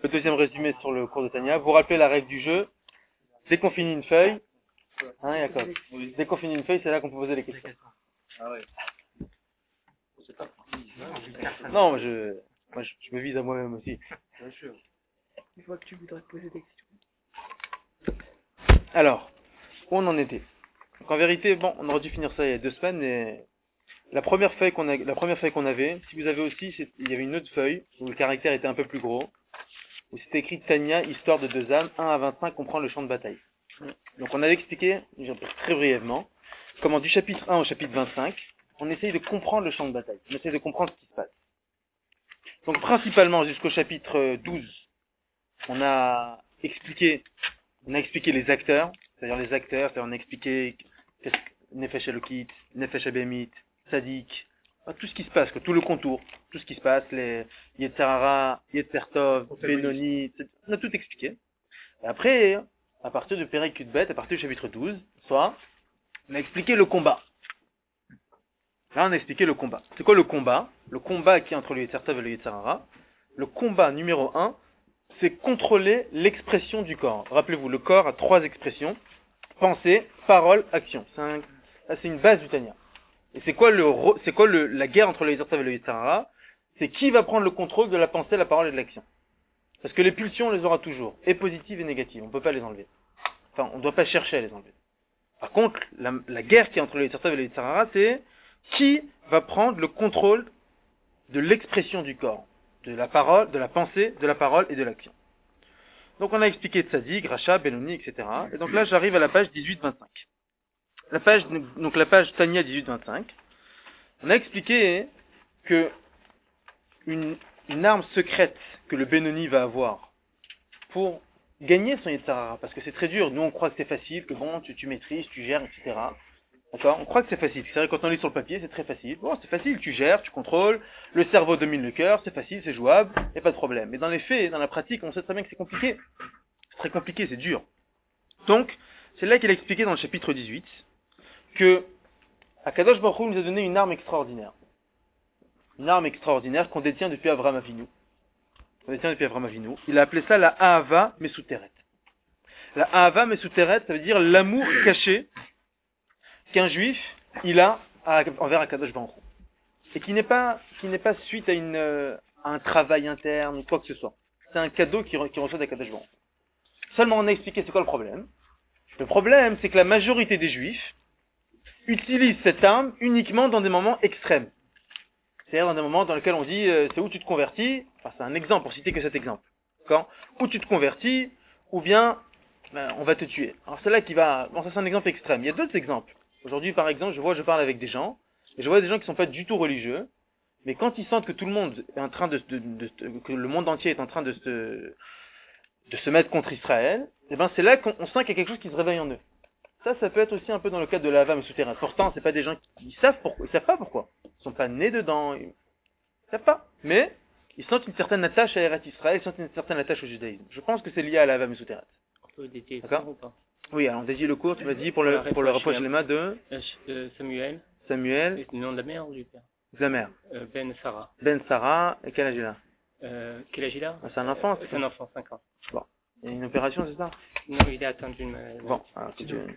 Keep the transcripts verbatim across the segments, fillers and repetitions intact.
le deuxième résumé sur le cours de Tania. Vous rappelez la règle du jeu. Dès qu'on finit une feuille, hein, Jacob, dès qu'on finit une feuille, c'est là qu'on peut poser les questions. Ah ouais. Non, moi je, moi, je, je me vise à moi-même aussi. Bien sûr. Une fois que tu voudrais poser des questions. Alors, où on en était? Donc, en vérité, bon, on aurait dû finir ça il y a deux semaines, mais la première feuille qu'on a, la première feuille qu'on avait, si vous avez aussi, c'est, il y avait une autre feuille où le caractère était un peu plus gros, où c'était écrit Tania, histoire de deux âmes, un à vingt-cinq, comprend le champ de bataille. Donc on avait expliqué, très brièvement, comment du chapitre un au chapitre vingt-cinq, on essaye de comprendre le champ de bataille, on essaye de comprendre ce qui se passe. Donc principalement jusqu'au chapitre douze, on a expliqué, on a expliqué les acteurs, c'est-à-dire les acteurs, c'est-à-dire on a expliqué qu'est-ce que Nefesh Elokit, Nefesh Abemit, Tzadik, tout ce qui se passe, tout le contour, tout ce qui se passe, les Yetzer Hara, Yetzer Tov, Benoni, on a tout expliqué. Et après, à partir de Perek Yudbet, à partir du chapitre douze, soit, on a expliqué le combat. Là, on a expliqué le combat. C'est quoi le combat? Le combat qui est entre le Yetzer Tov et le Yetzer Hara. Le combat numéro un, c'est contrôler l'expression du corps. Rappelez-vous, le corps a trois expressions. Pensée, parole, action. C'est, un, c'est une base du Tania. Et c'est quoi, le, c'est quoi le, la guerre entre le Yetzer Tov et le Yetzer Hara? C'est qui va prendre le contrôle de la pensée, la parole et de l'action. Parce que les pulsions, on les aura toujours. Et positives et négatives. On ne peut pas les enlever. Enfin, on ne doit pas chercher à les enlever. Par contre, la, la guerre qui est entre le Yetzer Tov et le Yetzer Hara, c'est qui va prendre le contrôle de l'expression du corps, de la parole, de la pensée, de la parole et de l'action. Donc on a expliqué Tzadik, Racha, Benoni, et cetera. Et donc là, j'arrive à la page dix-huit vingt-cinq. La page, donc la page Tania dix-huit vingt-cinq. On a expliqué que une, une arme secrète que le Benoni va avoir pour gagner son Yetzer Hara, parce que c'est très dur. Nous, on croit que c'est facile, que bon, tu, tu maîtrises, tu gères, et cetera. D'accord? On croit que c'est facile. C'est vrai, quand on lit sur le papier, c'est très facile. Bon, c'est facile, tu gères, tu contrôles, le cerveau domine le cœur, c'est facile, c'est jouable, et pas de problème. Mais dans les faits, dans la pratique, on sait très bien que c'est compliqué. C'est très compliqué, c'est dur. Donc, c'est là qu'il a expliqué dans le chapitre dix-huit que Akadosh Baruch Hu nous a donné une arme extraordinaire. Une arme extraordinaire qu'on détient depuis Avraham Avinu. On détient depuis Avraham Avinu. Il a appelé ça la Ahava Mesuteret. La Ahava Mesuteret, ça veut dire l'amour caché qu'un juif, il a envers Akadosh Baruch Hu. Et qui n'est pas, qui n'est pas suite à une, euh, à un travail interne ou quoi que ce soit. C'est un cadeau qui, qui reçoit d'Akadosh Baruch Hu. Seulement on a expliqué c'est quoi le problème. Le problème, c'est que la majorité des juifs utilisent cette arme uniquement dans des moments extrêmes. C'est-à-dire dans des moments dans lesquels on dit, euh, c'est où tu te convertis, enfin c'est un exemple, pour citer que cet exemple. Quand, où tu te convertis, ou bien, ben, on va te tuer. Alors c'est là qui va, bon ça c'est un exemple extrême. Il y a d'autres exemples. Aujourd'hui, par exemple, je vois, je parle avec des gens, et je vois des gens qui sont pas du tout religieux, mais quand ils sentent que tout le monde est en train de, de, de, de que le monde entier est en train de se, de se mettre contre Israël, et ben c'est là qu'on on sent qu'il y a quelque chose qui se réveille en eux. Ça, ça peut être aussi un peu dans le cadre de la Hava Mesuteret. Pourtant, c'est pas des gens qui ils savent pourquoi, ils savent pas pourquoi. Ils sont pas nés dedans, ils savent pas. Mais, ils sentent une certaine attache à Eretz Israël, ils sentent une certaine attache au judaïsme. Je pense que c'est lié à la Hava Mesuteret. On peut dédier le D'accord cours ou pas? Oui, alors on dédie le cours, tu m'as dit, pour le, pour le reproche les mains de euh, Samuel. Samuel. C'est le nom de la mère ou du père? De la mère. Euh, Ben Sarah. Ben Sarah, et quel âge il a? Euh, quel âge il a? Ah, c'est un enfant, c'est un enfant, cinq ans. Bon. Il y a une opération, c'est ça? Non, il est atteint d'une maladie. Bon, alors, si tu...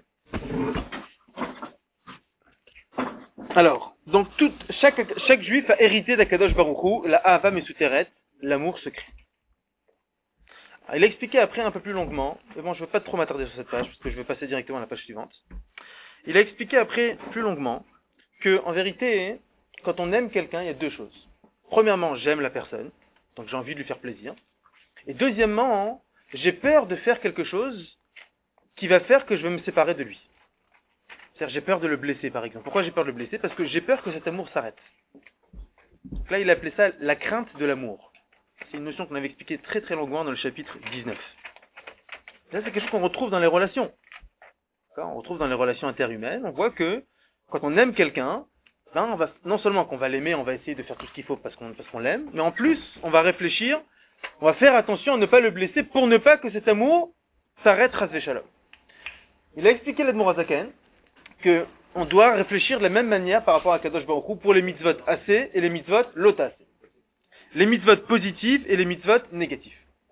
alors, donc tout, chaque, chaque juif a hérité d'Akadosh Baruch Hu, la Ahava Mesuteret, l'amour secret. Alors, il a expliqué après un peu plus longuement, mais bon, je ne veux pas trop m'attarder sur cette page, parce que je vais passer directement à la page suivante. Il a expliqué après plus longuement que, en vérité, quand on aime quelqu'un, il y a deux choses. Premièrement, j'aime la personne, donc j'ai envie de lui faire plaisir. Et deuxièmement, j'ai peur de faire quelque chose qui va faire que je vais me séparer de lui. C'est-à-dire, j'ai peur de le blesser, par exemple. Pourquoi j'ai peur de le blesser? Parce que j'ai peur que cet amour s'arrête. Donc là, il a appelé ça la crainte de l'amour. C'est une notion qu'on avait expliquée très très longuement dans le chapitre dix-neuf. Là, c'est quelque chose qu'on retrouve dans les relations. On retrouve dans les relations interhumaines. On voit que quand on aime quelqu'un, ben, on va, non seulement qu'on va l'aimer, on va essayer de faire tout ce qu'il faut parce qu'on, parce qu'on l'aime, mais en plus, on va réfléchir, on va faire attention à ne pas le blesser pour ne pas que cet amour s'arrête ras v'shalom. Il a expliqué l'Admor HaZaken que on doit réfléchir de la même manière par rapport à Kadosh Baruch Hu pour les mitzvot assez et les mitzvot lot assez. Les mitzvot positives et les mitzvot négatifs.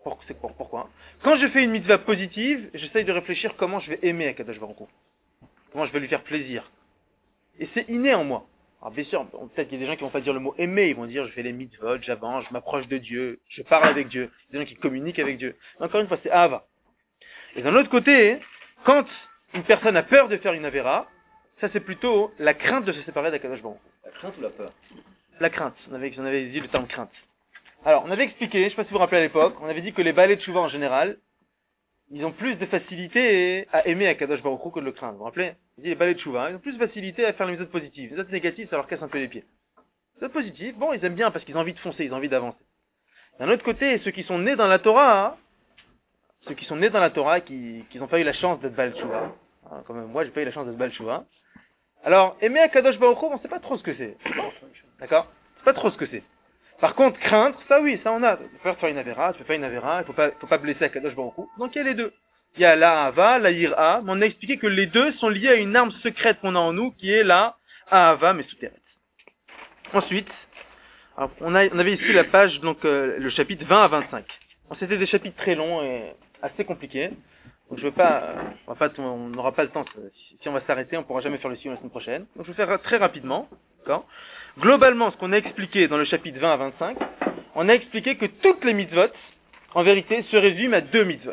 Pour- c'est pour- Pourquoi? Quand je fais une mitzvah positive, j'essaye de réfléchir comment je vais aimer Akadosh Baruch Hu. Comment je vais lui faire plaisir. Et c'est inné en moi. Alors bien sûr, bon, peut-être qu'il y a des gens qui vont pas dire le mot aimer, ils vont dire je fais les mitzvot, j'avance, je m'approche de Dieu, je parle avec Dieu. Il y a des gens qui communiquent avec Dieu. Encore une fois, c'est Ahava. Et d'un autre côté, quand une personne a peur de faire une avéra, ça c'est plutôt la crainte de se séparer d'Akadosh Baruch Hu. La crainte ou la peur? La crainte. On avait, on avait dit le terme crainte. Alors, on avait expliqué, je sais pas si vous vous rappelez à l'époque, on avait dit que les balais de Chouva en général, ils ont plus de facilité à aimer Akadosh Baruch Hu que de le craindre. Vous vous rappelez? On dit les balais de Chouva, ils ont plus de facilité à faire les méthodes positives. Les autres négatives, ça leur casse un peu les pieds. Les autres positifs, bon, ils aiment bien parce qu'ils ont envie de foncer, ils ont envie d'avancer. D'un autre côté, ceux qui sont nés dans la Torah, hein, ceux qui sont nés dans la Torah, qui, qui n'ont pas eu la chance d'être balais de Chouva, hein, comme moi, j'ai pas eu la chance d'être balais de Chouva. Alors, aimer Akadosh Baruch Hu, on sait pas trop ce que c'est. D'accord? C'est pas trop ce que c'est. Par contre, craindre, ça oui, ça on a. Tu peux faire une avéra, tu peux faire une avéra, il faut pas, faut pas blesser Akadosh Baruch Hu. Donc il y a les deux. Il y a la Ahava, la Yira, mais on a expliqué que les deux sont liés à une arme secrète qu'on a en nous, qui est la Ahava, mais souterraine. Ensuite, alors, on, a, on avait ici la page, donc euh, le chapitre vingt à vingt-cinq. Bon, c'était des chapitres très longs et assez compliqués. Donc je veux pas, euh, on va pas, on n'aura pas le temps. Si, si on va s'arrêter, on pourra jamais faire le suivi la semaine prochaine. Donc je vais faire très rapidement, d'accord. Globalement, ce qu'on a expliqué dans le chapitre vingt à vingt-cinq, on a expliqué que toutes les mitzvot, en vérité, se résument à deux mitzvot.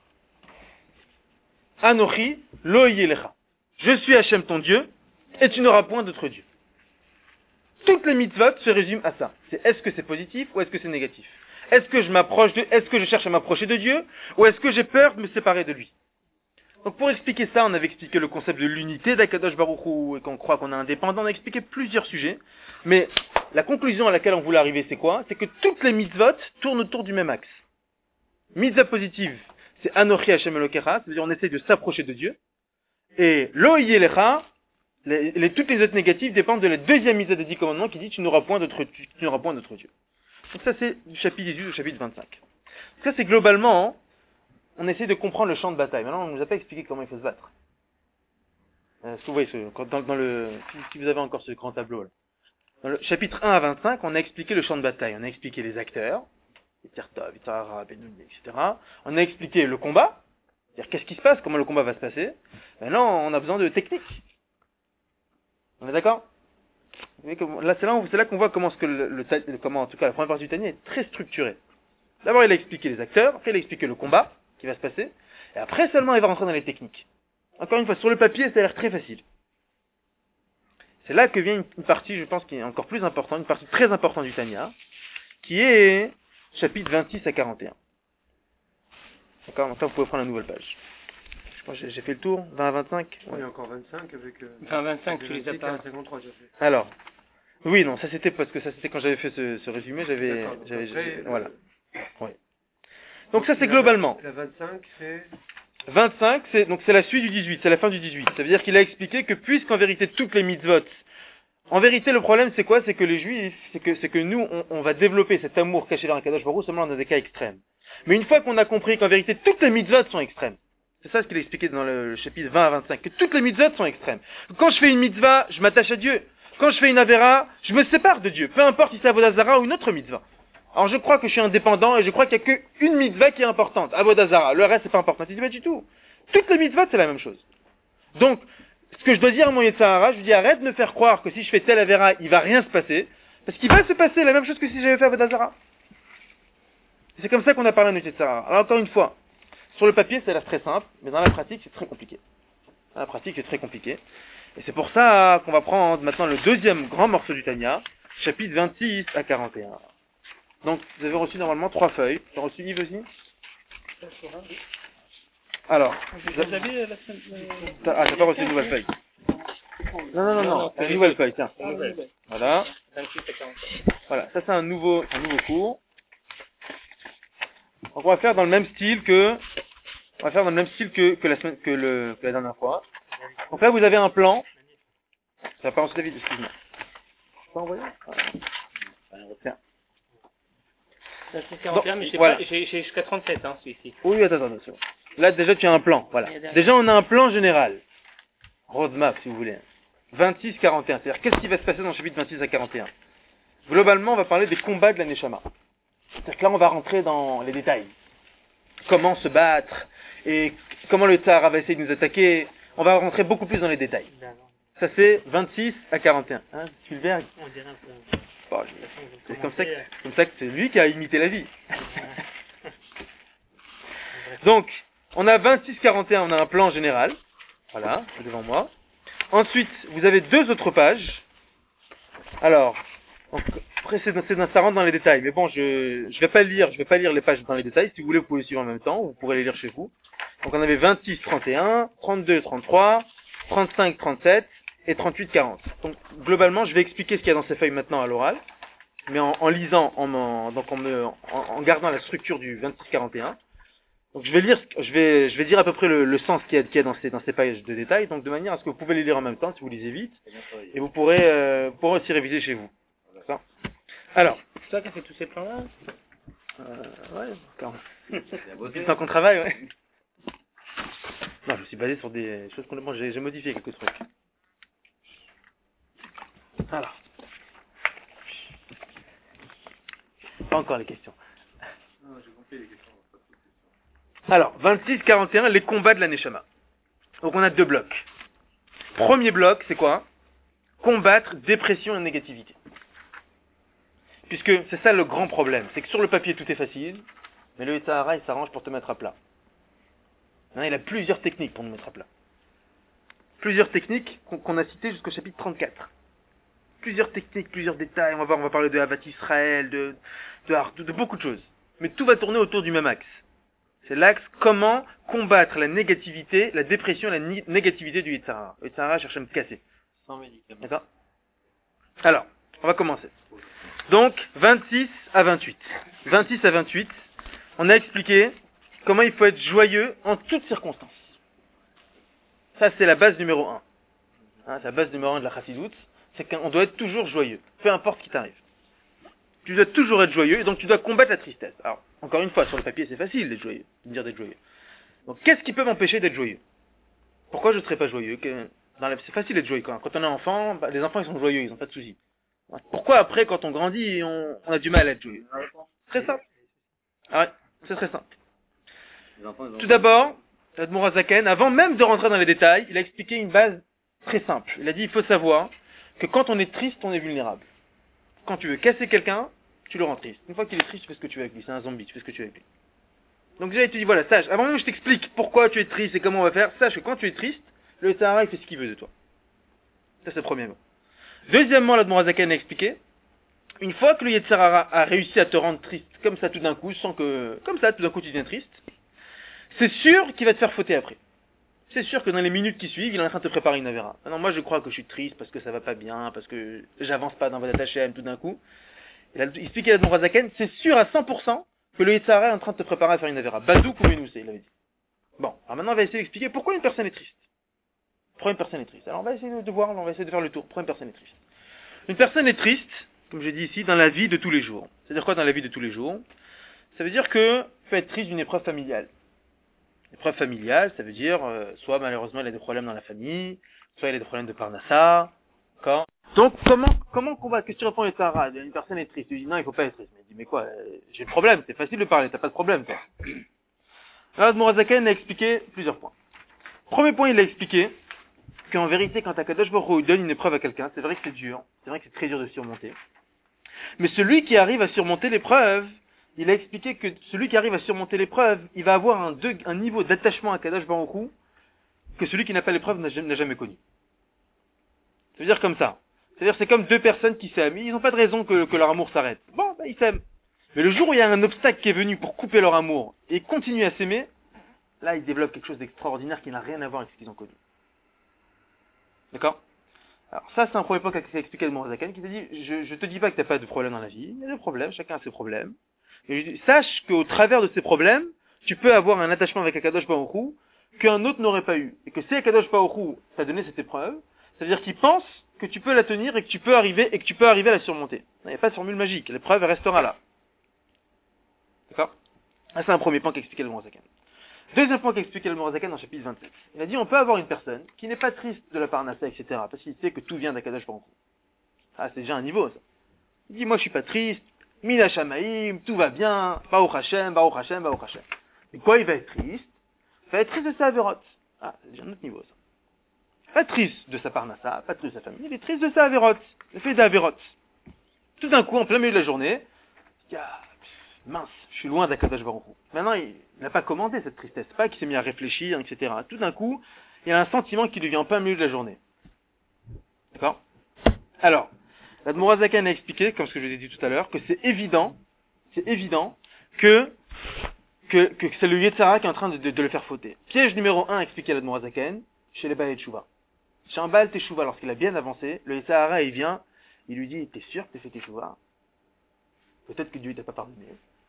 Anochi, lo yelecha. Je suis Hachem ton Dieu, et tu n'auras point d'autre Dieu. Toutes les mitzvot se résument à ça. C'est est-ce que c'est positif ou est-ce que c'est négatif? Est-ce que je m'approche de, est-ce que je cherche à m'approcher de Dieu, ou est-ce que j'ai peur de me séparer de lui? Donc pour expliquer ça, on avait expliqué le concept de l'unité d'Akadosh Baruch Hu et qu'on croit qu'on est indépendant. On a expliqué plusieurs sujets. Mais la conclusion à laquelle on voulait arriver, c'est quoi? C'est que toutes les mitzvot tournent autour du même axe. Mitzvah positive, c'est Anochi Hashem Elokecha, c'est-à-dire on essaie de s'approcher de Dieu. Et Lo Yelecha, les, les, toutes les autres négatives dépendent de la deuxième mitzvah des dix commandements qui dit tu n'auras point d'autre, tu, tu n'auras point d'autre Dieu. Donc ça c'est du chapitre dix-huit au chapitre vingt-cinq. Ça c'est globalement, hein, on essaie de comprendre le champ de bataille. Maintenant on ne nous a pas expliqué comment il faut se battre. Euh, vous voyez, ce, dans, dans le, si vous avez encore ce grand tableau là. Dans le chapitre un à vingt-cinq, on a expliqué le champ de bataille. On a expliqué les acteurs, Yitzhak, Yitzhara, Benouni, et cetera. On a expliqué le combat, c'est-à-dire qu'est-ce qui se passe, comment le combat va se passer. Maintenant, on a besoin de technique. On est d'accord? Là, c'est là, c'est là qu'on voit comment, ce que le, le, le, comment, en tout cas, la première partie du Tanya est très structurée. D'abord, il a expliqué les acteurs, après, il a expliqué le combat qui va se passer, et après seulement, il va rentrer dans les techniques. Encore une fois, sur le papier, ça a l'air très facile. C'est là que vient une, une partie, je pense, qui est encore plus importante, une partie très importante du Tanya, qui est chapitre vingt-six à quarante et un. D'accord? Donc là, vous pouvez prendre la nouvelle page. Je pense que j'ai fait le tour, vingt à vingt-cinq. Ouais. Il y a encore vingt-cinq avec... Euh, vingt à vingt-cinq, tu les as pas. cinquante-trois, j'ai fait. Alors, oui, non, ça c'était parce que ça c'était quand j'avais fait ce, ce résumé, j'avais... j'avais, après, j'avais euh, voilà. Oui. Donc ça c'est globalement. La vingt-cinq, c'est... vingt-cinq, c'est donc c'est la suite du dix-huit, c'est la fin du dix-huit. Ça veut dire qu'il a expliqué que puisqu'en vérité toutes les mitzvot, en vérité le problème c'est quoi? C'est que les juifs, c'est que c'est que nous on, on va développer cet amour caché dans la Kadosh Baruch Hu seulement dans des cas extrêmes. Mais une fois qu'on a compris qu'en vérité toutes les mitzvot sont extrêmes, c'est ça ce qu'il a expliqué dans le chapitre vingt à vingt-cinq, que toutes les mitzvot sont extrêmes. Quand je fais une mitzvah, je m'attache à Dieu. Quand je fais une avéra, je me sépare de Dieu, peu importe si c'est Avodah Zara ou une autre mitzvah. Alors je crois que je suis indépendant et je crois qu'il n'y a qu'une mitzvah qui est importante, Avodah Zara. Le reste c'est pas important. Il dit pas du tout. Toutes les mitzvot c'est la même chose. Donc, ce que je dois dire à mon Yetzirah, je lui dis arrête de me faire croire que si je fais telle avéra, il va rien se passer, parce qu'il va se passer la même chose que si j'avais fait Avodah Zara. C'est comme ça qu'on a parlé à notre Yetzirah. Alors encore une fois, sur le papier ça a l'air très simple, mais dans la pratique c'est très compliqué. Dans la pratique c'est très compliqué. Et c'est pour ça qu'on va prendre maintenant le deuxième grand morceau du Tanya, chapitre vingt-six à quarante et un. Donc, vous avez reçu normalement trois feuilles. Tu as reçu Yves aussi? Alors. Vous avez la semaine... Ah, t'as pas reçu une nouvelle feuille? Non, non, non, non. C'est une nouvelle feuille, tiens. Voilà. Voilà. Ça, c'est un nouveau, un nouveau cours. Donc, on va faire dans le même style que, on va faire dans le même style que, que la semaine, que le, que la dernière fois. Donc là, vous avez un plan. Ça va pas reçu David, excuse-moi. Je peux envoyer? Voilà. Tiens. C'est quarante et un, mais j'ai voilà. pas, j'ai, j'ai jusqu'à trente-sept, hein, celui-ci. Oui, attends, attends, c'est bon. Là, déjà, tu as un plan, voilà. Déjà, on a un plan général. Roadmap, si vous voulez. vingt-six à quarante et un. C'est-à-dire, qu'est-ce qui va se passer dans le chapitre vingt-six à quarante et un? Globalement, on va parler des combats de la Neshama. C'est-à-dire que là, on va rentrer dans les détails. comment se battre, et comment le Tzahara va essayer de nous attaquer. On va rentrer beaucoup plus dans les détails. Ça c'est vingt-six à quarante et un. Hein, Spielberg? On dirait un peu. Bon, je- c'est comme ça, que, comme ça que c'est lui qui a imité la vie. Donc, on a vingt-six quarante et un, on a un plan général. Voilà, c'est devant moi. Ensuite, vous avez deux autres pages. Alors, donc, après c'est, c'est, ça rentre dans les détails, mais bon, je je vais pas lire, je vais pas lire les pages dans les détails. Si vous voulez, vous pouvez les suivre en même temps, vous pourrez les lire chez vous. Donc on avait vingt-six trente et un, trente-deux trente-trois, trente-cinq trente-sept et trente-huit quarante. Donc globalement, je vais expliquer ce qu'il y a dans ces feuilles maintenant à l'oral, mais en, en lisant, en, en donc en, me, en, en gardant la structure du vingt-six quarante et un. Donc je vais lire, je vais je vais dire à peu près le, le sens qu'il y a, qu'il y a dans ces dans ces pages de détails, donc de manière à ce que vous pouvez les lire en même temps si vous lisez vite, et vous pourrez euh, vous pourrez aussi réviser chez vous. D'accord. Alors, C'est toi qui as fait tous ces plans-là? euh, ouais, quand depuis le temps qu'on travaille, ouais. Non, je me suis basé sur des choses complètement, j'ai, j'ai modifié quelques trucs. Alors. Pas encore les questions. Non, j'ai compris les questions. Alors, vingt-six quarante et un, les combats de la Neshama. Donc on a deux blocs. Premier bloc, c'est quoi? Combattre dépression et négativité. Puisque c'est ça le grand problème, c'est que sur le papier tout est facile, mais le Tzahara il s'arrange pour te mettre à plat. Hein, il a plusieurs techniques pour nous mettre à plat. Plusieurs techniques qu'on, qu'on a citées jusqu'au chapitre trente-quatre. Plusieurs techniques, plusieurs détails, on va voir, on va parler de Havat Israël, de, de, de, de beaucoup de choses. Mais tout va tourner autour du même axe. C'est l'axe comment combattre la négativité, la dépression, la ni- négativité du Tzahara. Le Tzahara cherche à me casser. Sans médicaments. D'accord? Alors, on va commencer. Donc, vingt-six à vingt-huit. vingt-six à vingt-huit, on a expliqué comment il faut être joyeux en toutes circonstances. Ça, c'est la base numéro un. Hein, c'est la base numéro un de la Chassidoute. C'est qu'on doit être toujours joyeux, peu importe ce qui t'arrive. Tu dois toujours être joyeux, et donc tu dois combattre la tristesse. Alors, encore une fois, sur le papier, c'est facile d'être joyeux, de dire d'être joyeux. Donc, qu'est-ce qui peut m'empêcher d'être joyeux? Pourquoi je ne serais pas joyeux? Que, dans la, c'est facile d'être joyeux quand, quand on est enfant, bah, les enfants ils sont joyeux, ils n'ont pas de soucis. Pourquoi après, quand on grandit, on, on a du mal à être joyeux? Très simple. Ah ouais, c'est très simple. Tout d'abord, l'Admour Hazaken, avant même de rentrer dans les détails, il a expliqué une base très simple. Il a dit, il faut savoir que quand on est triste, on est vulnérable. Quand tu veux casser quelqu'un, tu le rends triste. Une fois qu'il est triste, tu fais ce que tu veux avec lui. C'est un zombie, tu fais ce que tu veux avec lui. Donc déjà, il te dit, voilà, sache, avant même que je t'explique pourquoi tu es triste et comment on va faire, sache que quand tu es triste, le Tzahara, il fait ce qu'il veut de toi. Ça, c'est le premier mot. Deuxièmement, l'Admour Hazaken a expliqué, une fois que le Yetzer Hara a réussi à te rendre triste, comme ça tout d'un coup, sans que, comme ça tout d'un coup tu deviens triste, c'est sûr qu'il va te faire fauter après. C'est sûr que dans les minutes qui suivent, il est en train de te préparer une avéra. Non, moi je crois que je suis triste parce que ça va pas bien, parce que j'avance pas dans votre Hashem tout d'un coup. Il a expliqué à l'Admour Hazaken, c'est sûr à cent pour cent que le Yetzer Hara est en train de te préparer à faire une avéra. Badouk ou Menousé, il avait dit. Bon, alors maintenant on va essayer d'expliquer pourquoi une personne est triste. Pourquoi une personne est triste. Alors on va essayer de voir, on va essayer de faire le tour. Pourquoi une personne est triste. Une personne est triste, comme j'ai dit ici, dans la vie de tous les jours. C'est-à-dire quoi dans la vie de tous les jours? Ça veut dire que peut être triste d'une épreuve familiale. Épreuve familiale, ça veut dire, euh, soit malheureusement il a des problèmes dans la famille, soit il a des problèmes de parnassa, d'accord? Donc comment comment combattre? Qu'est-ce que tu réponds à Sarah? Une personne est triste, tu dis non, il faut pas être triste. Mais il dit mais quoi, euh, j'ai le problème, c'est facile de parler, t'as pas de problème toi. Alors Mourazaken a expliqué plusieurs points. Premier point, il a expliqué qu'en vérité, quand Akadosh Baruch Hu donne une épreuve à quelqu'un, c'est vrai que c'est dur, c'est vrai que c'est très dur de surmonter. Mais celui qui arrive à surmonter l'épreuve, il a expliqué que celui qui arrive à surmonter l'épreuve, il va avoir un, de, un niveau d'attachement à Akadosh Baruch Hu que celui qui n'a pas l'épreuve n'a, n'a jamais connu. Ça veut dire comme ça. C'est-à-dire c'est comme deux personnes qui s'aiment, ils n'ont pas de raison que, que leur amour s'arrête. Bon, bah, ils s'aiment. Mais le jour où il y a un obstacle qui est venu pour couper leur amour et continuer à s'aimer, là ils développent quelque chose d'extraordinaire qui n'a rien à voir avec ce qu'ils ont connu. D'accord? Alors ça, c'est un premier point qu'a expliqué le Mourazakan, qui t'a dit, je, je te dis pas que t'as pas de problème dans la vie, il y a des problèmes, chacun a ses problèmes. Et je dis, sache qu'au travers de ces problèmes, tu peux avoir un attachement avec Akadosh Baruch Hu qu'un autre n'aurait pas eu. Et que si Akadosh Baruch Hu t'a donné cette épreuve, ça veut dire qu'il pense que tu peux la tenir et que tu peux arriver, et que tu peux arriver à la surmonter. Il n'y a pas de formule magique, l'épreuve elle restera là. D'accord? Ça, c'est un premier point qu'expliquait le Mourazakan. Deuxième point qu'expliquait le Mourazakan dans le chapitre vingt-sept. Il a dit, on peut avoir une personne qui n'est pas triste de la parnassa, et cetera, parce qu'il sait que tout vient d'Akadosh Baruch Hu. Ah, c'est déjà un niveau, ça. Il dit, moi je suis pas triste, Mina Shamaim, tout va bien, Baruch Hashem, Baruch Hashem, Baruch Hashem. Et quoi, il va être triste? Il va être triste de sa avérote. Ah, c'est déjà un autre niveau, ça. Pas triste de sa parnassa, pas triste de sa famille, il est triste de sa avérote. Le fait d'avérote. Tout d'un coup, en plein milieu de la journée, il dit, ah, mince, je suis loin d'Akadosh Baruch Hu. Maintenant, il n'a pas commandé cette tristesse, pas qu'il s'est mis à réfléchir, et cetera. Tout d'un coup, il y a un sentiment qui lui vient en plein milieu de la journée. D'accord? Alors, l'Admor Zaken a expliqué, comme ce que je vous ai dit tout à l'heure, que c'est évident, c'est évident que, que, que c'est le Yetzara qui est en train de, de, de le faire fauter. Piège numéro un, expliqué l'Admor Zaken, chez les Baal Teshuva. Chez un Baal Teshuva, lorsqu'il a bien avancé, le Yetzara, il vient, il lui dit, t'es sûr que t'es fait Teshuva? Peut-être que Dieu t'a pas pardonné.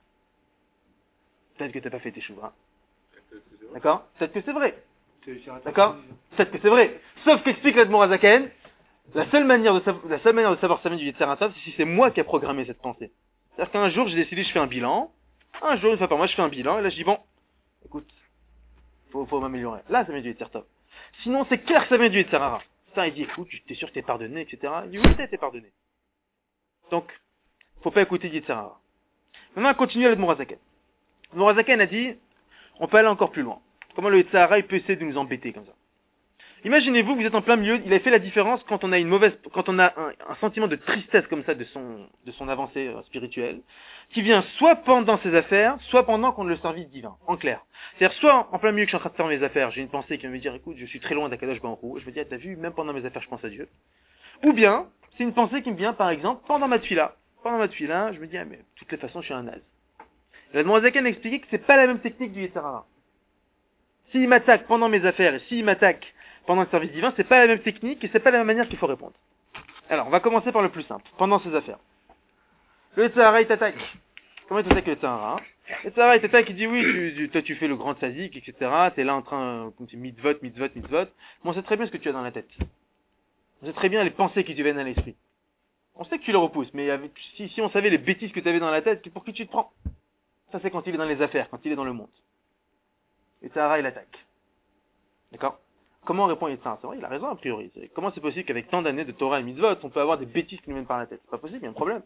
Peut-être que t'as pas fait Teshuva. D'accord? Peut-être que c'est vrai. D'accord? Peut-être que c'est vrai. Sauf qu'explique l'Admor Zaken, la seule manière de savoir, la seule manière de savoir ça vient du Yetzer Hara, c'est si c'est moi qui ai programmé cette pensée. C'est-à-dire qu'un jour, j'ai décidé, je fais un bilan. Un jour, une fois par mois, je fais un bilan, et là, je dis, bon, écoute, faut, faut m'améliorer. Là, ça vient du Yetzer Tov. Sinon, c'est clair que ça vient du Yetzer Hara. Ça, il dit, écoute, t'es sûr que t'es pardonné, et cetera. Il dit, oui, t'es pardonné. Donc, faut pas écouter Yetzer Hara. Maintenant, on continue à l'Admor Zaken. L'Admor Zaken a dit, on peut aller encore plus loin. Comment le Yetzer Hara, il peut essayer de nous embêter comme ça? Imaginez-vous, vous êtes en plein milieu, il a fait la différence quand on a une mauvaise, quand on a un, un sentiment de tristesse comme ça de son, de son avancée euh, spirituelle, qui vient soit pendant ses affaires, soit pendant qu'on le service divin, en clair. C'est-à-dire, soit en plein milieu que je suis en train de faire mes affaires, j'ai une pensée qui va me dire, écoute, je suis très loin d'Akadosh Baruch Hu, je me dis, ah, t'as vu, même pendant mes affaires, je pense à Dieu. Ou bien, c'est une pensée qui me vient, par exemple, pendant ma tefila. Pendant ma tefila, je me dis, ah, mais de toutes les façons, je suis un naze. L'Admor Zaken a expliqué que c'est pas la même technique du Yetzer Hara. S'il m'attaque pendant mes affaires, et s'il m'attaque pendant le service divin, c'est pas la même technique et c'est pas la même manière qu'il faut répondre. Alors, on va commencer par le plus simple, pendant ses affaires. Le Yetzer Hara, il t'attaque. Comment il t'attaque le Yetzer Hara? Le Yetzer Hara, il t'attaque, il dit oui, tu, tu, toi tu fais le grand tzadik, et cetera. T'es là en train, comme tu mitzvot, mitzvot, mitzvot. Bon, on sait très bien ce que tu as dans la tête. On sait très bien les pensées qui te viennent à l'esprit. On sait que tu les repousses, mais avec, si, si on savait les bêtises que tu avais dans la tête, pour qui tu te prends? Ça, c'est quand il est dans les affaires, quand il est dans le monde. Le Yetzer Hara, il attaque. D'accord? Comment répond Yetzer Hara? C'est vrai, il a raison a priori. C'est, comment c'est possible qu'avec tant d'années de Torah et mitzvot, on peut avoir des bêtises qui nous viennent par la tête? C'est pas possible, il y a un problème.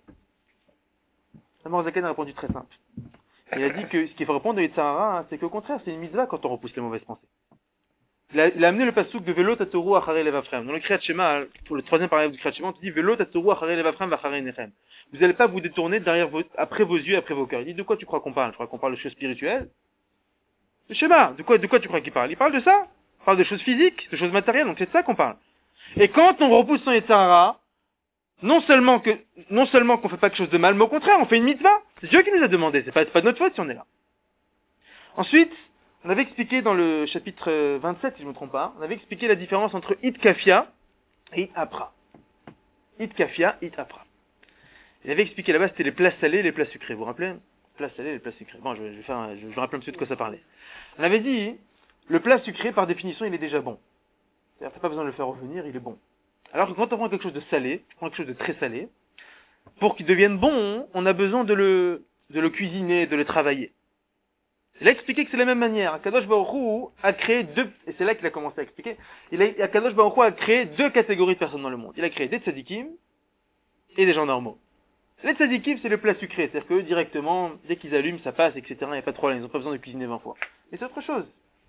L'Admor Zaken a répondu très simple. Il a dit que ce qu'il faut répondre à Yetzer Hara, hein, c'est qu'au contraire, c'est une mitzvah quand on repousse les mauvaises pensées. Il a, il a amené le passouk de Velo Tatoru Acharei Levavchem. Dans le Kriyat Shema, pour le troisième paragraphe du Kriyat Shema, on dit Velo Tatoru Acharei Levavchem Vacharei Nechem. Vous n'allez pas vous détourner derrière vos, après vos yeux, après vos cœurs. Il dit de quoi tu crois qu'on parle? Je crois qu'on parle de choses spirituelles. Le schéma, de quoi, de quoi tu crois qu'il parle? Il parle de ça? Il parle de choses physiques, de choses matérielles, donc c'est de ça qu'on parle. Et quand on repousse son Yetzer Hara, non seulement que, non seulement qu'on fait pas quelque chose de mal, mais au contraire, on fait une mitzvah. C'est Dieu qui nous a demandé, c'est pas, c'est pas de notre faute si on est là. Ensuite, on avait expliqué dans le chapitre vingt-sept, si je me trompe pas, on avait expliqué la différence entre It Kafia et It Apra. It Kafia, It Apra. Il avait expliqué là-bas, c'était les plats salés et les plats sucrés, vous vous rappelez? Plats salés et les plats sucrés. Bon, je vais, je vais faire un, je vais rappeler un petit peu de quoi ça parlait. On avait dit, le plat sucré, par définition, il est déjà bon. C'est-à-dire, t'as pas besoin de le faire revenir, il est bon. Alors que quand on prend quelque chose de salé, on prend quelque chose de très salé, pour qu'il devienne bon, on a besoin de le, de le cuisiner, de le travailler. Il a expliqué que c'est la même manière. Akadosh Baruch Hu a créé deux, et c'est là qu'il a commencé à expliquer, il a, Akadosh Baruch Hu a créé deux catégories de personnes dans le monde. Il a créé des tzadikim et des gens normaux. Les tzadikim, c'est le plat sucré, c'est-à-dire que directement, dès qu'ils allument, ça passe, et cetera, il n'y a pas de problème, ils n'ont pas besoin de cuisiner vingt fois. Mais c'est autre chose.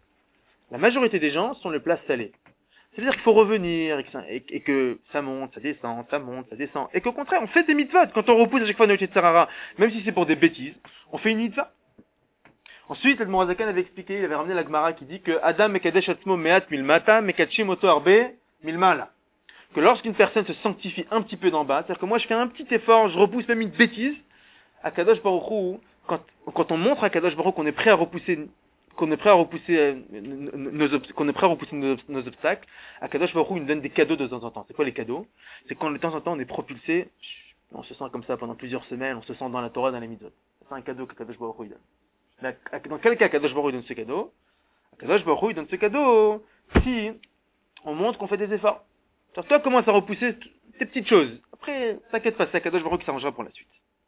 La majorité des gens sont le plat salé. C'est-à-dire qu'il faut revenir, et que, ça, et, et que ça monte, ça descend, ça monte, ça descend. Et qu'au contraire, on fait des mitzvot. Quand on repousse à chaque fois notre Yetzer Hara, même si c'est pour des bêtises, on fait une mitzvah. Ensuite, le Admor Zaken avait expliqué, il avait ramené la Gemara qui dit que Adam mekadesh atzmo me'at milmata, mekadshim oto arbe milmala. Que lorsqu'une personne se sanctifie un petit peu d'en bas, c'est-à-dire que moi je fais un petit effort, je repousse même une bêtise, à Kadosh Baruch Hu, quand, quand on montre à Kadosh Baruch Hu qu'on est prêt à repousser, qu'on est prêt à repousser euh, nos, qu'on est prêt à repousser nos, nos obstacles, à Kadosh Baruch Hu, il nous donne des cadeaux de temps en temps. C'est quoi les cadeaux? C'est quand de temps en temps on est propulsé, on se sent comme ça pendant plusieurs semaines, on se sent dans la Torah, dans les mitzvot. C'est un cadeau que Kadosh Baruch Hu donne. Dans quel cas Kadosh Baruch Hu donne ce cadeau? Kadosh Baruch Hu donne ce cadeau si on montre qu'on fait des efforts. Alors toi, commence à repousser tes petites choses. Après, t'inquiète pas, c'est Kadosh Baruch Hu qui s'arrangera pour la suite.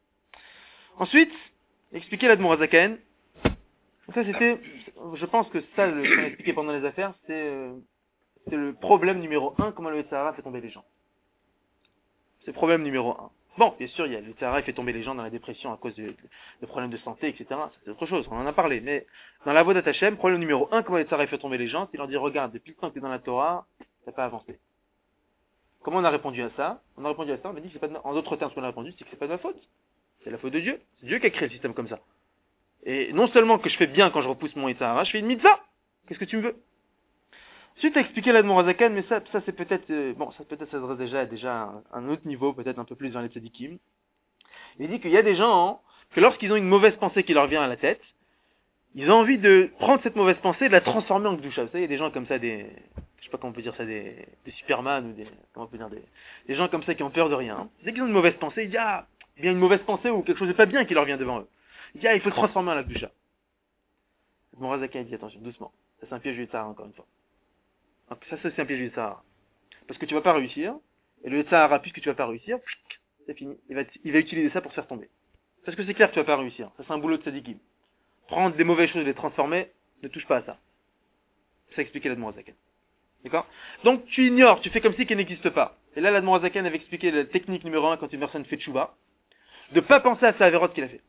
Ensuite, expliquer l'Admor Zaken. Ça, c'était, je pense que ça, le, ce qu'on a expliqué pendant les affaires, c'est, euh, c'est le problème numéro un, comment le Yetzer Hara fait tomber les gens. C'est le problème numéro un. Bon, bien sûr, il y a le Yetzirah, il fait tomber les gens dans la dépression à cause de, de problèmes de santé, et cetera. C'est autre chose, on en a parlé. Mais dans la Avodat Hashem, problème numéro un, comment le Yetzirah fait tomber les gens, c'est qu'il leur dit, regarde, depuis le temps que tu es dans la Torah, t'as pas avancé. Comment on a répondu à ça? On a répondu à ça, on a dit que c'est pas de ma... en d'autres termes, ce qu'on a répondu, c'est que c'est pas de ma faute. C'est la faute de Dieu. C'est Dieu qui a créé le système comme ça. Et non seulement que je fais bien quand je repousse mon Yetzirah, je fais une mitzvah. Qu'est-ce que tu me veux? Ensuite, expliqué l'Admorazakan, mais ça, ça c'est peut-être, euh, bon, ça peut-être s'adresse déjà à déjà un, un autre niveau, peut-être un peu plus dans les tzadikim. Il dit qu'il y a des gens, hein, que lorsqu'ils ont une mauvaise pensée qui leur vient à la tête, ils ont envie de prendre cette mauvaise pensée et de la transformer en Gdusha. Vous savez, il y a des gens comme ça, des, je sais pas comment on peut dire ça, des, des Superman ou des, comment on peut dire, des, des gens comme ça qui ont peur de rien. Hein. Dès qu'ils ont une mauvaise pensée, ils disent, ah, il y a une mauvaise pensée ou quelque chose de pas bien qui leur vient devant eux. Ils disent, ah, il faut le transformer en la Gdusha. L'Admorazakan dit, attention, doucement. Ça, c'est un piège du Yetzirah, encore une fois. Donc ça, ça c'est un piège du Yetzirah. Parce que tu vas pas réussir, et le Yetzirah, puisque tu vas pas réussir, c'est fini. Il va, il va utiliser ça pour se faire tomber. Parce que c'est clair que tu vas pas réussir. Ça c'est un boulot de tzadikim. Prendre des mauvaises choses et les transformer, ne touche pas à ça. Ça expliquait l'Admorazakan. D'accord? Donc tu ignores, tu fais comme si qu'elle n'existe pas. Et là l'Admorazakan avait expliqué la technique numéro un quand une personne fait tchouva, de pas penser à sa avérote qu'il a fait.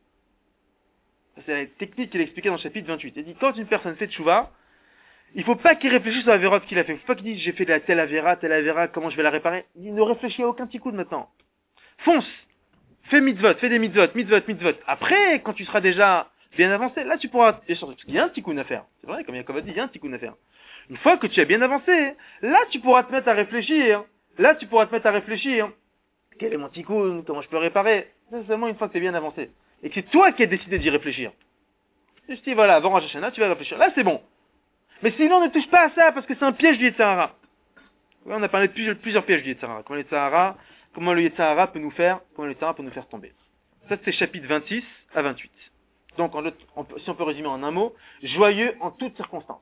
C'est la technique qu'il a expliquée dans le chapitre vingt-huit. Il dit quand une personne fait tchouva, il faut pas qu'il réfléchisse à l'avérote qu'il a fait. Il faut pas qu'il dise j'ai fait de la telle avéra, telle avéra, comment je vais la réparer. Il ne réfléchit à aucun petit coup de maintenant. Fonce! Fais mitzvot, fais des mitzvot, mitzvot, mitzvot. Après, quand tu seras déjà bien avancé, là tu pourras, il y a un petit coup à faire. C'est vrai, comme Yaakov a dit, il y a un petit coup à faire. Une fois que tu as bien avancé, là tu pourras te mettre à réfléchir. Là tu pourras te mettre à réfléchir. Quel est mon tikkun? Comment je peux réparer? C'est seulement une fois que tu es bien avancé. Et que c'est toi qui as décidé d'y réfléchir. Je dis voilà, avant Rosh Hashanah, tu vas réfléchir. Là c'est bon. Mais sinon ne touche pas à ça parce que c'est un piège du Yetzirah. Oui, on a parlé de plusieurs, plusieurs pièges du Yetzirah. Comment le Yetzirah, comment le Yetzirah peut nous faire, comment le Yetzirah peut nous faire tomber. Ça c'est chapitre vingt-six à vingt-huit. Donc en, en, si on peut résumer en un mot, joyeux en toutes circonstances.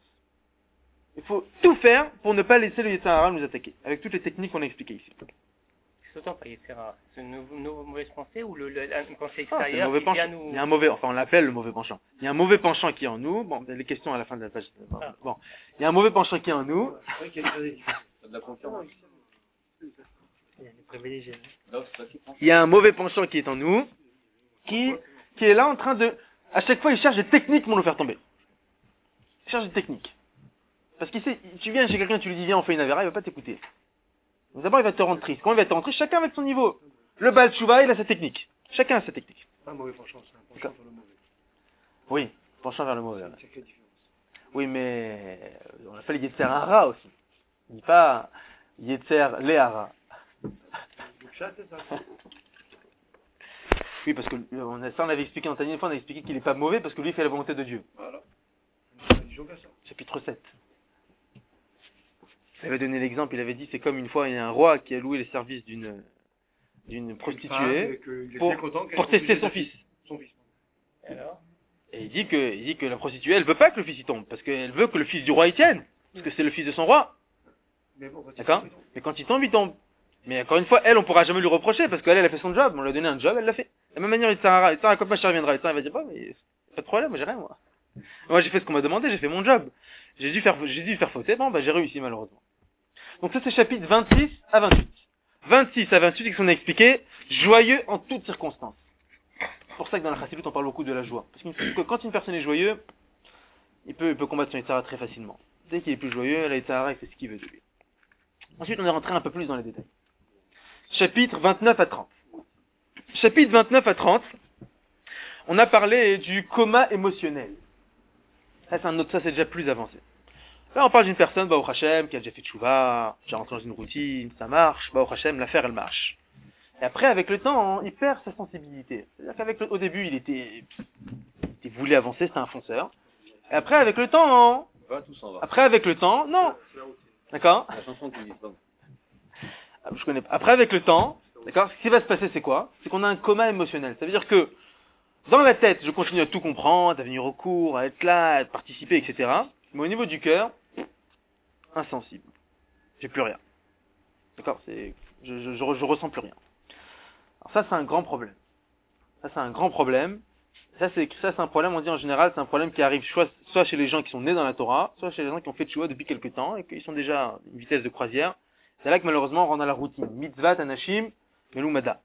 Il faut tout faire pour ne pas laisser le Yetzirah nous attaquer, avec toutes les techniques qu'on a expliquées ici. C'est autant pas Yetzirah. C'est une, une mauvaise pensée ou le, le, une pensée Ah, extérieure mauvais qui penchant. vient nous... Il y a un mauvais, enfin on l'appelle le mauvais penchant. Il y a un mauvais penchant qui est en nous. Bon, les questions à la fin de la page. Bon, Ah. bon. Il y a un mauvais penchant qui est en nous. C'est vrai qu'il y a de la confiance. Il y a des privilégiés. Non, c'est pas si franc. Il y a un mauvais penchant qui est en nous, qui, qui est là en train de, à chaque fois il cherche des techniques pour nous faire tomber. Il cherche des techniques. Parce qu'il sait, tu viens chez quelqu'un, tu lui dis viens on fait une avéra, il va pas t'écouter. Donc d'abord il va te rendre triste. Quand il va te rendre triste, chacun avec son niveau. Le Baal Tshuva, il a sa technique. Chacun a sa technique. Pas un mauvais penchant, c'est un penchant vers le mauvais. Oui, penchant vers le mauvais. C'est Ouais. une sacrée différence. Oui, mais euh, on appelle Yetzer Hara aussi. On dit pas Yetzer Lehara. Donc ça, c'est ça. Oui, parce que euh, on a, ça on avait expliqué dans Tanya, une fois on a expliqué qu'il n'est pas mauvais parce que lui il fait la volonté de Dieu. Voilà. C'est une religion qu'à ça. Chapitre sept. Il avait donné l'exemple, il avait dit c'est comme une fois il y a un roi qui a loué les services d'une d'une prostituée pour, pour tester son fils. Son fils. Et alors Et il dit que il dit que la prostituée elle veut pas que le fils y tombe parce qu'elle veut que le fils du roi y tienne parce que c'est le fils de son roi. Mais bon, quand il D'accord tombe, il tombe. Mais quand il tombe, il tombe. Mais encore une fois, elle, on pourra jamais lui reprocher parce qu'elle, elle a fait son job. On lui a donné un job, elle l'a fait. De la même manière, il s'arrêtera. Il s'arrêtera quand ma chère viendra. Il va dire, bah, mais pas de problème, moi j'ai rien, moi. Moi, j'ai fait ce qu'on m'a demandé, j'ai fait mon job. J'ai dû faire, j'ai dû faire fauter, bon, bah, j'ai réussi, malheureusement. Donc ça, c'est chapitre vingt-six à vingt-huit. vingt-six à vingt-huit, et qu'on a expliqué, joyeux en toutes circonstances. C'est pour ça que dans la Chassidut, on parle beaucoup de la joie. Parce que quand une personne est joyeuse, il peut, il peut combattre son Yetzirah très facilement. Dès qu'il est plus joyeux, la Yetzirah, il fait ce qu'il veut de lui. Ensuite, on est rentré un peu plus dans les détails. Chapitre vingt-neuf à trente. Chapitre vingt-neuf à trente, on a parlé du coma émotionnel. Ça, c'est un autre, ça, c'est déjà plus avancé. Là, on parle d'une personne, Baruch Hashem, qui a déjà fait tchouva, déjà rentré dans une routine, ça marche, Baruch Hashem, l'affaire, elle marche. Et après, avec le temps, il perd sa sensibilité. C'est-à-dire qu'avec le, au début, il était, il voulait avancer, c'était un fonceur. Et après, avec le temps, Va, tout s'en va. après, avec le temps, non. D'accord? La chanson qui dit, bon. Ah, je connais pas. Après, avec le temps, d'accord, ce qui va se passer, c'est quoi? C'est qu'on a un coma émotionnel. Ça veut dire que, dans la tête, je continue à tout comprendre, à venir au cours, à être là, à participer, et cetera. Mais au niveau du cœur, insensible. J'ai plus rien. D'accord? C'est, je, je, je, je ressens plus rien. Alors ça, c'est un grand problème. Ça, c'est un grand problème. Ça, c'est, ça, c'est un problème, on dit en général, c'est un problème qui arrive soit, soit chez les gens qui sont nés dans la Torah, soit chez les gens qui ont fait tchouva depuis quelque temps et qu'ils sont déjà à une vitesse de croisière. C'est là que malheureusement on rentre dans la routine. Mitzvat, anashim, melumada.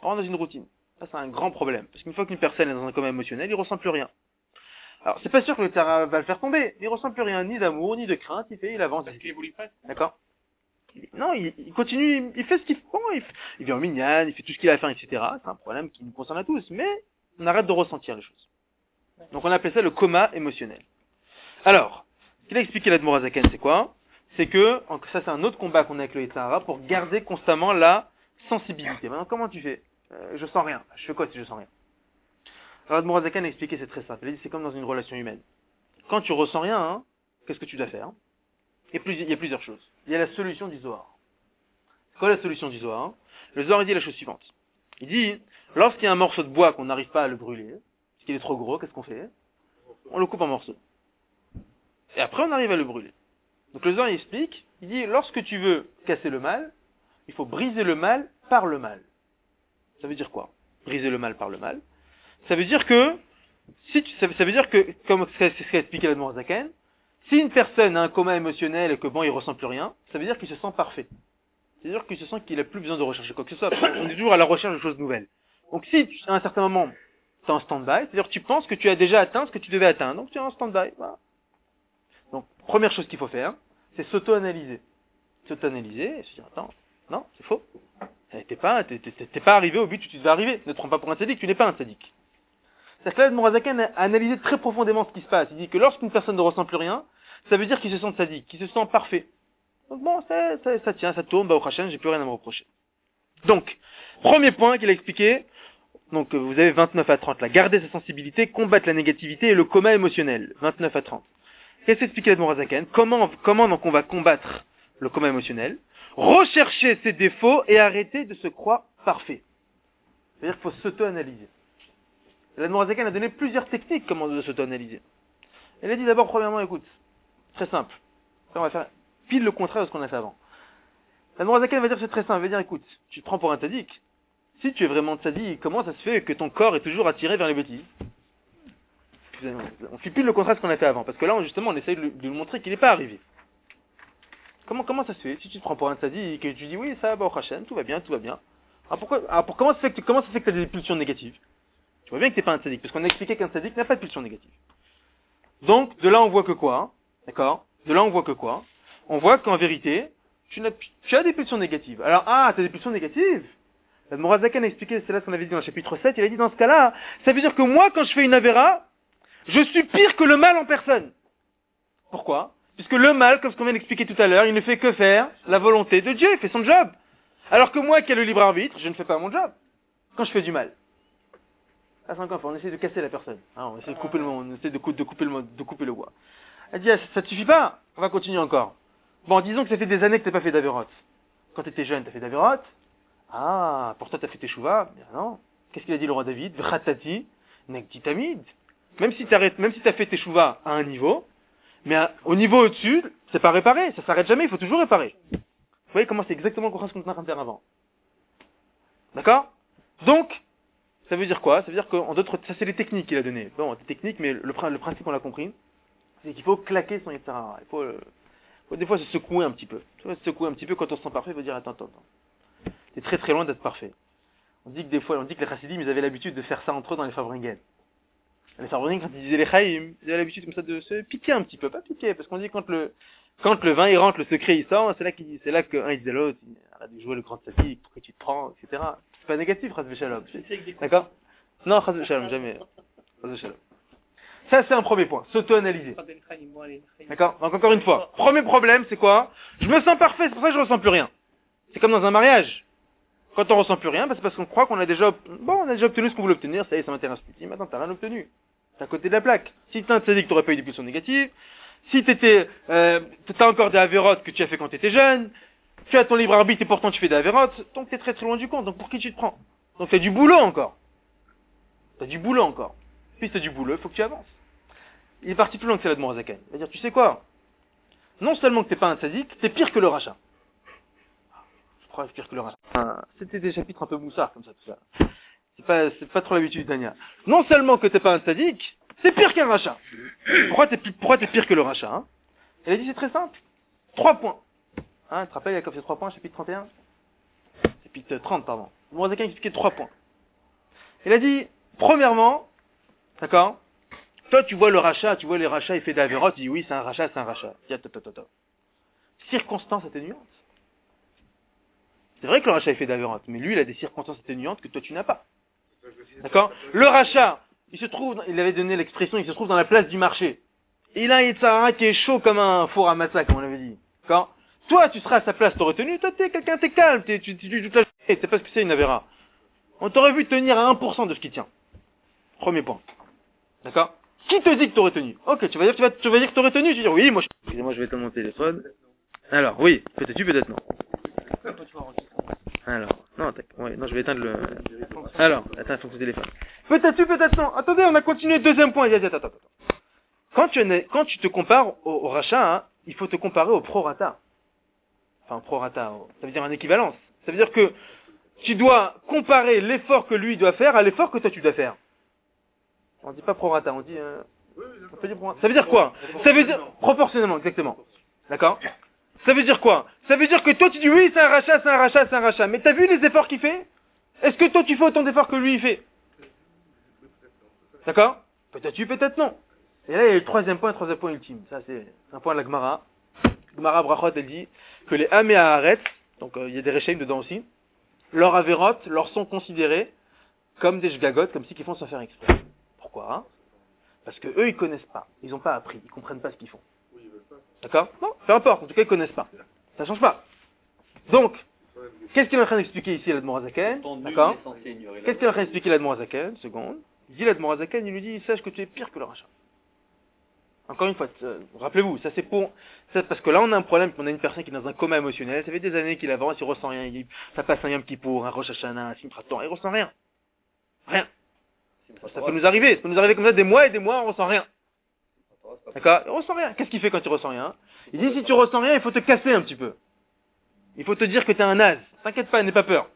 rentre dans une routine. Ça, c'est un grand problème. Parce qu'une fois qu'une personne est dans un coma émotionnel, il ressent plus rien. Alors, c'est pas sûr que le terrain va le faire tomber. Il ressent plus rien, ni d'amour, ni de crainte. Il fait, il avance. Parce qu'il évolue pas. D'accord? Non, il, il continue, il fait ce qu'il faut. Il, il vient au minyan, il fait tout ce qu'il a à faire, et cetera. C'est un problème qui nous concerne à tous. Mais on arrête de ressentir les choses. Donc, on appelle ça le coma émotionnel. Alors, ce qu'il a expliqué l'Admor Hazaken, c'est quoi? C'est que, ça c'est un autre combat qu'on a avec le Yetzirah pour garder constamment la sensibilité. Maintenant, comment tu fais? euh, Je sens rien. Je fais quoi si je sens rien? Alors, l'Admor Hazaken a expliqué, c'est très simple. Il a dit, c'est comme dans une relation humaine. Quand tu ressens rien, hein, qu'est-ce que tu dois faire? il y, a plus, il y a plusieurs choses. Il y a la solution du Zohar. C'est quoi la solution du Zohar? Le Zohar, il dit la chose suivante. Il dit, lorsqu'il y a un morceau de bois qu'on n'arrive pas à le brûler, parce qu'il est trop gros, qu'est-ce qu'on fait? On le coupe en morceaux. Et après, on arrive à le brûler. Donc le Zohar, il explique, il dit, lorsque tu veux casser le mal, il faut briser le mal par le mal. Ça veut dire quoi? Briser le mal par le mal. Ça veut dire que, si tu, ça, ça veut dire que, comme c'est ce qu'a expliqué l'Admor Hazaken, si une personne a un coma émotionnel et que bon, il ressent plus rien, ça veut dire qu'il se sent parfait. C'est-à-dire qu'il se sent qu'il a plus besoin de rechercher quoi que ce soit. On est toujours à la recherche de choses nouvelles. Donc si, à un certain moment, tu es en stand-by, c'est-à-dire que tu penses que tu as déjà atteint ce que tu devais atteindre, donc tu es en stand-by. Voilà. Donc, première chose qu'il faut faire, c'est s'auto-analyser. S'auto-analyser et se dire, attends, non, c'est faux. T'es pas, t'es, t'es, t'es pas arrivé au but où tu devais arriver. Ne te prends pas pour un sadique, tu n'es pas un sadique. C'est-à-dire que là, l'Admor Hazaken a analysé très profondément ce qui se passe. Il dit que lorsqu'une personne ne ressent plus rien, ça veut dire qu'il se sent sadique, qu'il se sent parfait. Donc bon, ça, ça, ça tient, ça tourne, bah au prochain, j'ai plus rien à me reprocher. Donc, premier point qu'il a expliqué, donc vous avez vingt-neuf à trente là, garder sa sensibilité, combattre la négativité et le coma émotionnel, vingt-neuf à trente. Qu'est-ce qu'explique l'Admor Hazaken? Comment, comment donc on va combattre le coma émotionnel? Rechercher ses défauts et arrêter de se croire parfait. C'est-à-dire qu'il faut s'auto-analyser. L'Admor Hazaken a donné plusieurs techniques comment de s'auto-analyser. Elle a dit d'abord, premièrement, écoute, très simple. On va faire pile le contraire de ce qu'on a fait avant. L'Admor Hazaken va dire c'est très simple, elle va dire écoute, tu te prends pour un tzaddik. Si tu es vraiment tzaddik, comment ça se fait que ton corps est toujours attiré vers les bêtises? On fait pile le contraire de ce qu'on a fait avant, parce que là, justement, on essaye de lui montrer qu'il n'est pas arrivé. Comment, comment ça se fait? Si tu te prends pour un tzaddik et que tu dis oui, ça va, au Hachem, tout va bien, tout va bien. Alors pourquoi, alors pour, comment ça se fait que tu, comment ça se fait que tu as des pulsions négatives? Tu vois bien que t'es pas un tzaddik, parce qu'on a expliqué qu'un tzaddik n'a pas de pulsions négatives. Donc, de là, on voit que quoi? D'accord? De là, on voit que quoi? On voit qu'en vérité, tu, n'as, tu as des pulsions négatives. Alors, ah, tu as des pulsions négatives? L'Admor Hazaken a expliqué, c'est là ce qu'on avait dit dans le chapitre sept, il a dit dans ce cas-là, ça veut dire que moi, quand je fais une avéra, je suis pire que le mal en personne. Pourquoi? Puisque le mal, comme ce qu'on vient d'expliquer tout à l'heure, il ne fait que faire la volonté de Dieu, il fait son job. Alors que moi, qui ai le libre arbitre, je ne fais pas mon job. Quand je fais du mal. Ah, c'est encore, on essaie de casser la personne. Ah, on essaie de couper le, on essaie de, cou- de couper le, de couper le bois. Elle dit, ah, ça te suffit pas? On va continuer encore. Bon, disons que ça fait des années que t'as pas fait d'avérote. Quand t'étais jeune, t'as fait d'avérote. Ah, pour toi, t'as fait tes chouvas. Bien non. Qu'est-ce qu'il a dit le roi David? V'chatati, nekti tamid. Même si t'arrêtes, même si t'as fait tes chouvas à un niveau, mais à, au niveau au-dessus, c'est pas réparé. Ça s'arrête jamais, il faut toujours réparer. Vous voyez comment c'est exactement le contraire de ce qu'on était en train de faire avant. D'accord? Donc, ça veut dire quoi? Ça veut dire qu'en d'autres, ça c'est les techniques qu'il a données. Bon, des techniques, mais le, le principe on l'a compris. C'est qu'il faut claquer son Yetzirah. Il faut, euh, faut des fois se secouer un petit peu. Tu vois, se secouer un petit peu quand on se sent parfait, il faut dire attends, attends, attends. T'es très très loin d'être parfait. On dit que des fois, on dit que les chassidim, ils avaient l'habitude de faire ça entre eux dans les Farbringen. Les Farbringen, quand ils disaient les chaïm, ils avaient l'habitude comme ça de se piquer un petit peu, pas piquer, parce qu'on dit quand le, quand le vin il rentre, le secret il sort, c'est là qu'il, c'est là qu'un il disait à l'autre, arrête de jouer le grand sadique, pourquoi tu te prends, et cetera. C'est pas négatif, Chas v'Shalom. D'accord? Non, Chas v'Shalom, jamais. Chas v'Shalom. Ça, c'est un premier point. S'auto-analyser. D'accord? Donc, encore une fois. Premier problème, c'est quoi? Je me sens parfait, c'est pour ça que je ressens plus rien. C'est comme dans un mariage. Quand on ressent plus rien, bah, c'est parce qu'on croit qu'on a déjà, bon, on a déjà obtenu ce qu'on voulait obtenir, ça y est, ça m'intéresse plus. Maintenant, t'as rien obtenu. T'es à côté de la plaque. Si t'as un tzaddik, t'aurais pas eu des pulsions négatives. Si t'étais, euh, t'as encore des avérotes que tu as fait quand t'étais jeune. Tu as ton libre arbitre et pourtant tu fais des avérotes. Donc t'es très très loin du compte. Donc pour qui tu te prends? Donc t'as du boulot encore. T'as du boulot encore. Puis t'as du boulot, il faut que tu avances. Il est parti plus loin que c'est l'Admor Hazaken. Il va dire, tu sais quoi? Non seulement que t'es pas un tzaddik, t'es pire que le rachat. Je crois que c'est pire que le rachat. Enfin, c'était des chapitres un peu moussards comme ça, tout ça. C'est pas, c'est pas trop l'habitude d'Ania. Non seulement que t'es pas un tzaddik, c'est pire qu'un rachat. Pourquoi t'es, pourquoi t'es pire que le rachat, hein? Elle a dit, c'est très simple. Trois points. Hein, tu te rappelles, il y a comme ces trois points, chapitre trente et un? Chapitre trente, pardon. Le Mourazakan a expliqué trois points. Il a dit, premièrement, d'accord, toi tu vois le rachat, tu vois les rachats, il fait d'Averot, tu dis oui, c'est un rachat, c'est un rachat. Il dit, attends, attends, attends. Circonstances atténuantes. C'est vrai que le rachat est fait d'Averot, mais lui il a des circonstances atténuantes que toi tu n'as pas. D'accord? Le rachat, il se trouve, il avait donné l'expression, il se trouve dans la place du marché. Et il a un Yetzirah qui est chaud comme un four à matzah, comme on l'avait dit. D'accord? Toi, tu seras à sa place, t'aurais tenu, toi, t'es quelqu'un, t'es calme, t'es, tu, tu, tu, toute la journée, t'es pas ce que c'est une Avera. On t'aurait vu tenir à un pour cent de ce qui tient. Premier point. D'accord? Qui te dit que t'aurais tenu? Ok, tu vas dire, tu vas, tu vas dire que t'aurais tenu, tu vas dire, oui, moi, je, excusez-moi, je vais éteindre mon téléphone. Alors, oui, peut-être tu, peut-être non. Alors, non, tac, ouais, non, je vais éteindre le, alors, attends, faut que le téléphone. Peut-être tu, peut-être non. Attendez, on a continué, deuxième point, attends, attends, attends. Quand tu, quand tu te compares au, au rachat, hein, il faut te comparer au prorata. Enfin, prorata, ça veut dire un équivalence. Ça veut dire que tu dois comparer l'effort que lui doit faire à l'effort que toi tu dois faire. On dit pas prorata, on dit, euh, on peut dire prorata. Ça veut dire quoi? Ça veut dire, proportionnellement, exactement. D'accord? Ça veut dire quoi? Ça veut dire que toi tu dis oui, c'est un rachat, c'est un rachat, c'est un rachat. Mais t'as vu les efforts qu'il fait? Est-ce que toi tu fais autant d'efforts que lui il fait? D'accord? Peut-être tu, peut-être non. Et là, il y a le troisième point, le troisième point ultime. Ça, c'est un point de la Gemara. Gemara Brachot, elle dit que les Ham et Haaretz, donc euh, il y a des Rechaim dedans aussi, leurs Averot leur sont considérés comme des Shgagot, comme si qu'ils font sans faire exprès. Pourquoi? Hein? Parce que eux, ils connaissent pas. Ils n'ont pas appris. Ils comprennent pas ce qu'ils font. D'accord? Non, peu importe. En tout cas, ils connaissent pas. Ça change pas. Donc, qu'est-ce qu'il est en train d'expliquer ici, l'Admorazaken? D'accord? Qu'est-ce qu'il est en train d'expliquer l'Admorazaken? Seconde. Il dit l'Admorazaken, il lui dit, sache que tu es pire que le rachat. Encore une fois, euh, rappelez-vous, ça c'est pour, ça, parce que là on a un problème, on a une personne qui est dans un coma émotionnel, ça fait des années qu'il avance, il ressent rien, il, ça passe un Yom Kippour, un Rosh Hashanah, un Simchat Torah, il ressent rien. Rien. Ça peut nous arriver, ça peut nous arriver comme ça des mois et des mois, on ressent rien. D'accord? Il ressent rien. Qu'est-ce qu'il fait quand tu ressens rien? Il dit si tu ressens rien, il faut te casser un petit peu. Il faut te dire que t'es un naze. T'inquiète pas, n'aie pas peur.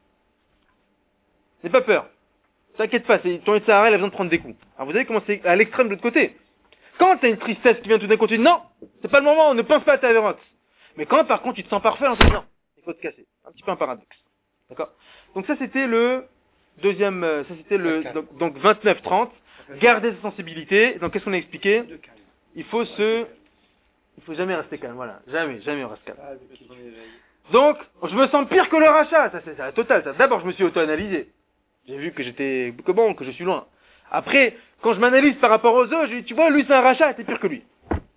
N'aie pas peur. T'inquiète pas, c'est, ton Yetzirah, il a besoin de prendre des coups. Alors vous savez comment c'est à l'extrême de l'autre côté. Quand tu as une tristesse qui vient tout d'un coup, tu dis non, c'est pas le moment, on ne pense pas à ta Averot. Mais quand par contre tu te sens parfait, on te dit non, il faut te casser. Un petit peu un paradoxe. D'accord? Donc ça c'était le deuxième, euh, ça c'était le, donc, donc vingt-neuf trente. Garder sa sensibilité. Donc qu'est-ce qu'on a expliqué? Il faut se, il faut jamais rester calme, voilà. Jamais, jamais on reste calme. Donc, je me sens pire que le rachat, ça c'est ça, total, ça. D'abord je me suis auto-analysé. J'ai vu que j'étais, que bon, que je suis loin. Après, quand je m'analyse par rapport aux autres, je dis, tu vois, lui c'est un rachat, t'es pire que lui.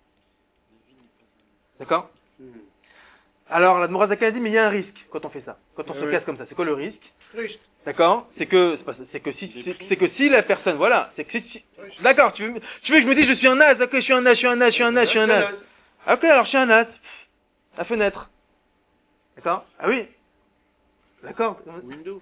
D'accord? Alors, la Mourazakan a dit, mais il y a un risque quand on fait ça. Quand on se casse comme ça. C'est quoi le risque? D'accord? C'est que, c'est, pas, c'est que si, c'est, c'est que si la personne, voilà, c'est que si, d'accord, tu veux, tu veux que je me dise, je suis un naze, ok, je suis un naze, je suis un naze, je suis un naze, je suis un naze. Ok, alors je suis un naze. La fenêtre. D'accord? Ah oui. D'accord? Windows.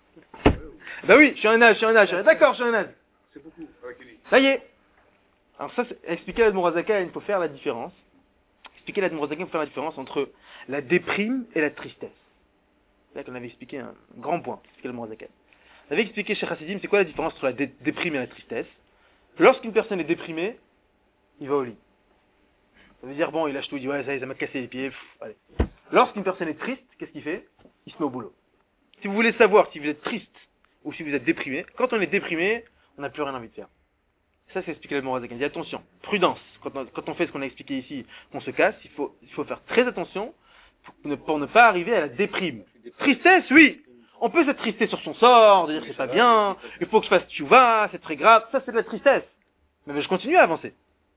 Bah oui, je suis un naze, je suis un naze, je suis un naze. D'accord, je suis un naze. C'est beaucoup. Avec Eli. Ça y est. Alors ça, c'est, expliquer à l'Admorazakan, il faut faire la différence. Expliquer à l'Admorazakan, il faut faire la différence entre la déprime et la tristesse. C'est là qu'on avait expliqué un grand point, expliquer l'Admorazakan. On avait expliqué chez Chassidim, c'est quoi la différence entre la dé- déprime et la tristesse. Lorsqu'une personne est déprimée, il va au lit. Ça veut dire, bon, il lâche tout, il dit, ouais, ça y est, ça m'a cassé les pieds, pff, allez. Lorsqu'une personne est triste, qu'est-ce qu'il fait? Il se met au boulot. Si vous voulez savoir si vous êtes triste ou si vous êtes déprimé, quand on est déprimé, on n'a plus rien envie de faire. Ça, c'est expliqué l'Admorazakan. Il dit attention, prudence. Quand on, quand on fait ce qu'on a expliqué ici, qu'on se casse, il faut, il faut faire très attention pour ne, pour ne pas arriver à la déprime. Tristesse, oui. On peut s'attrister sur son sort, de dire c'est pas bien, il faut que je fasse tchouva, c'est très grave. Ça, c'est de la tristesse. Mais, mais je continue à avancer.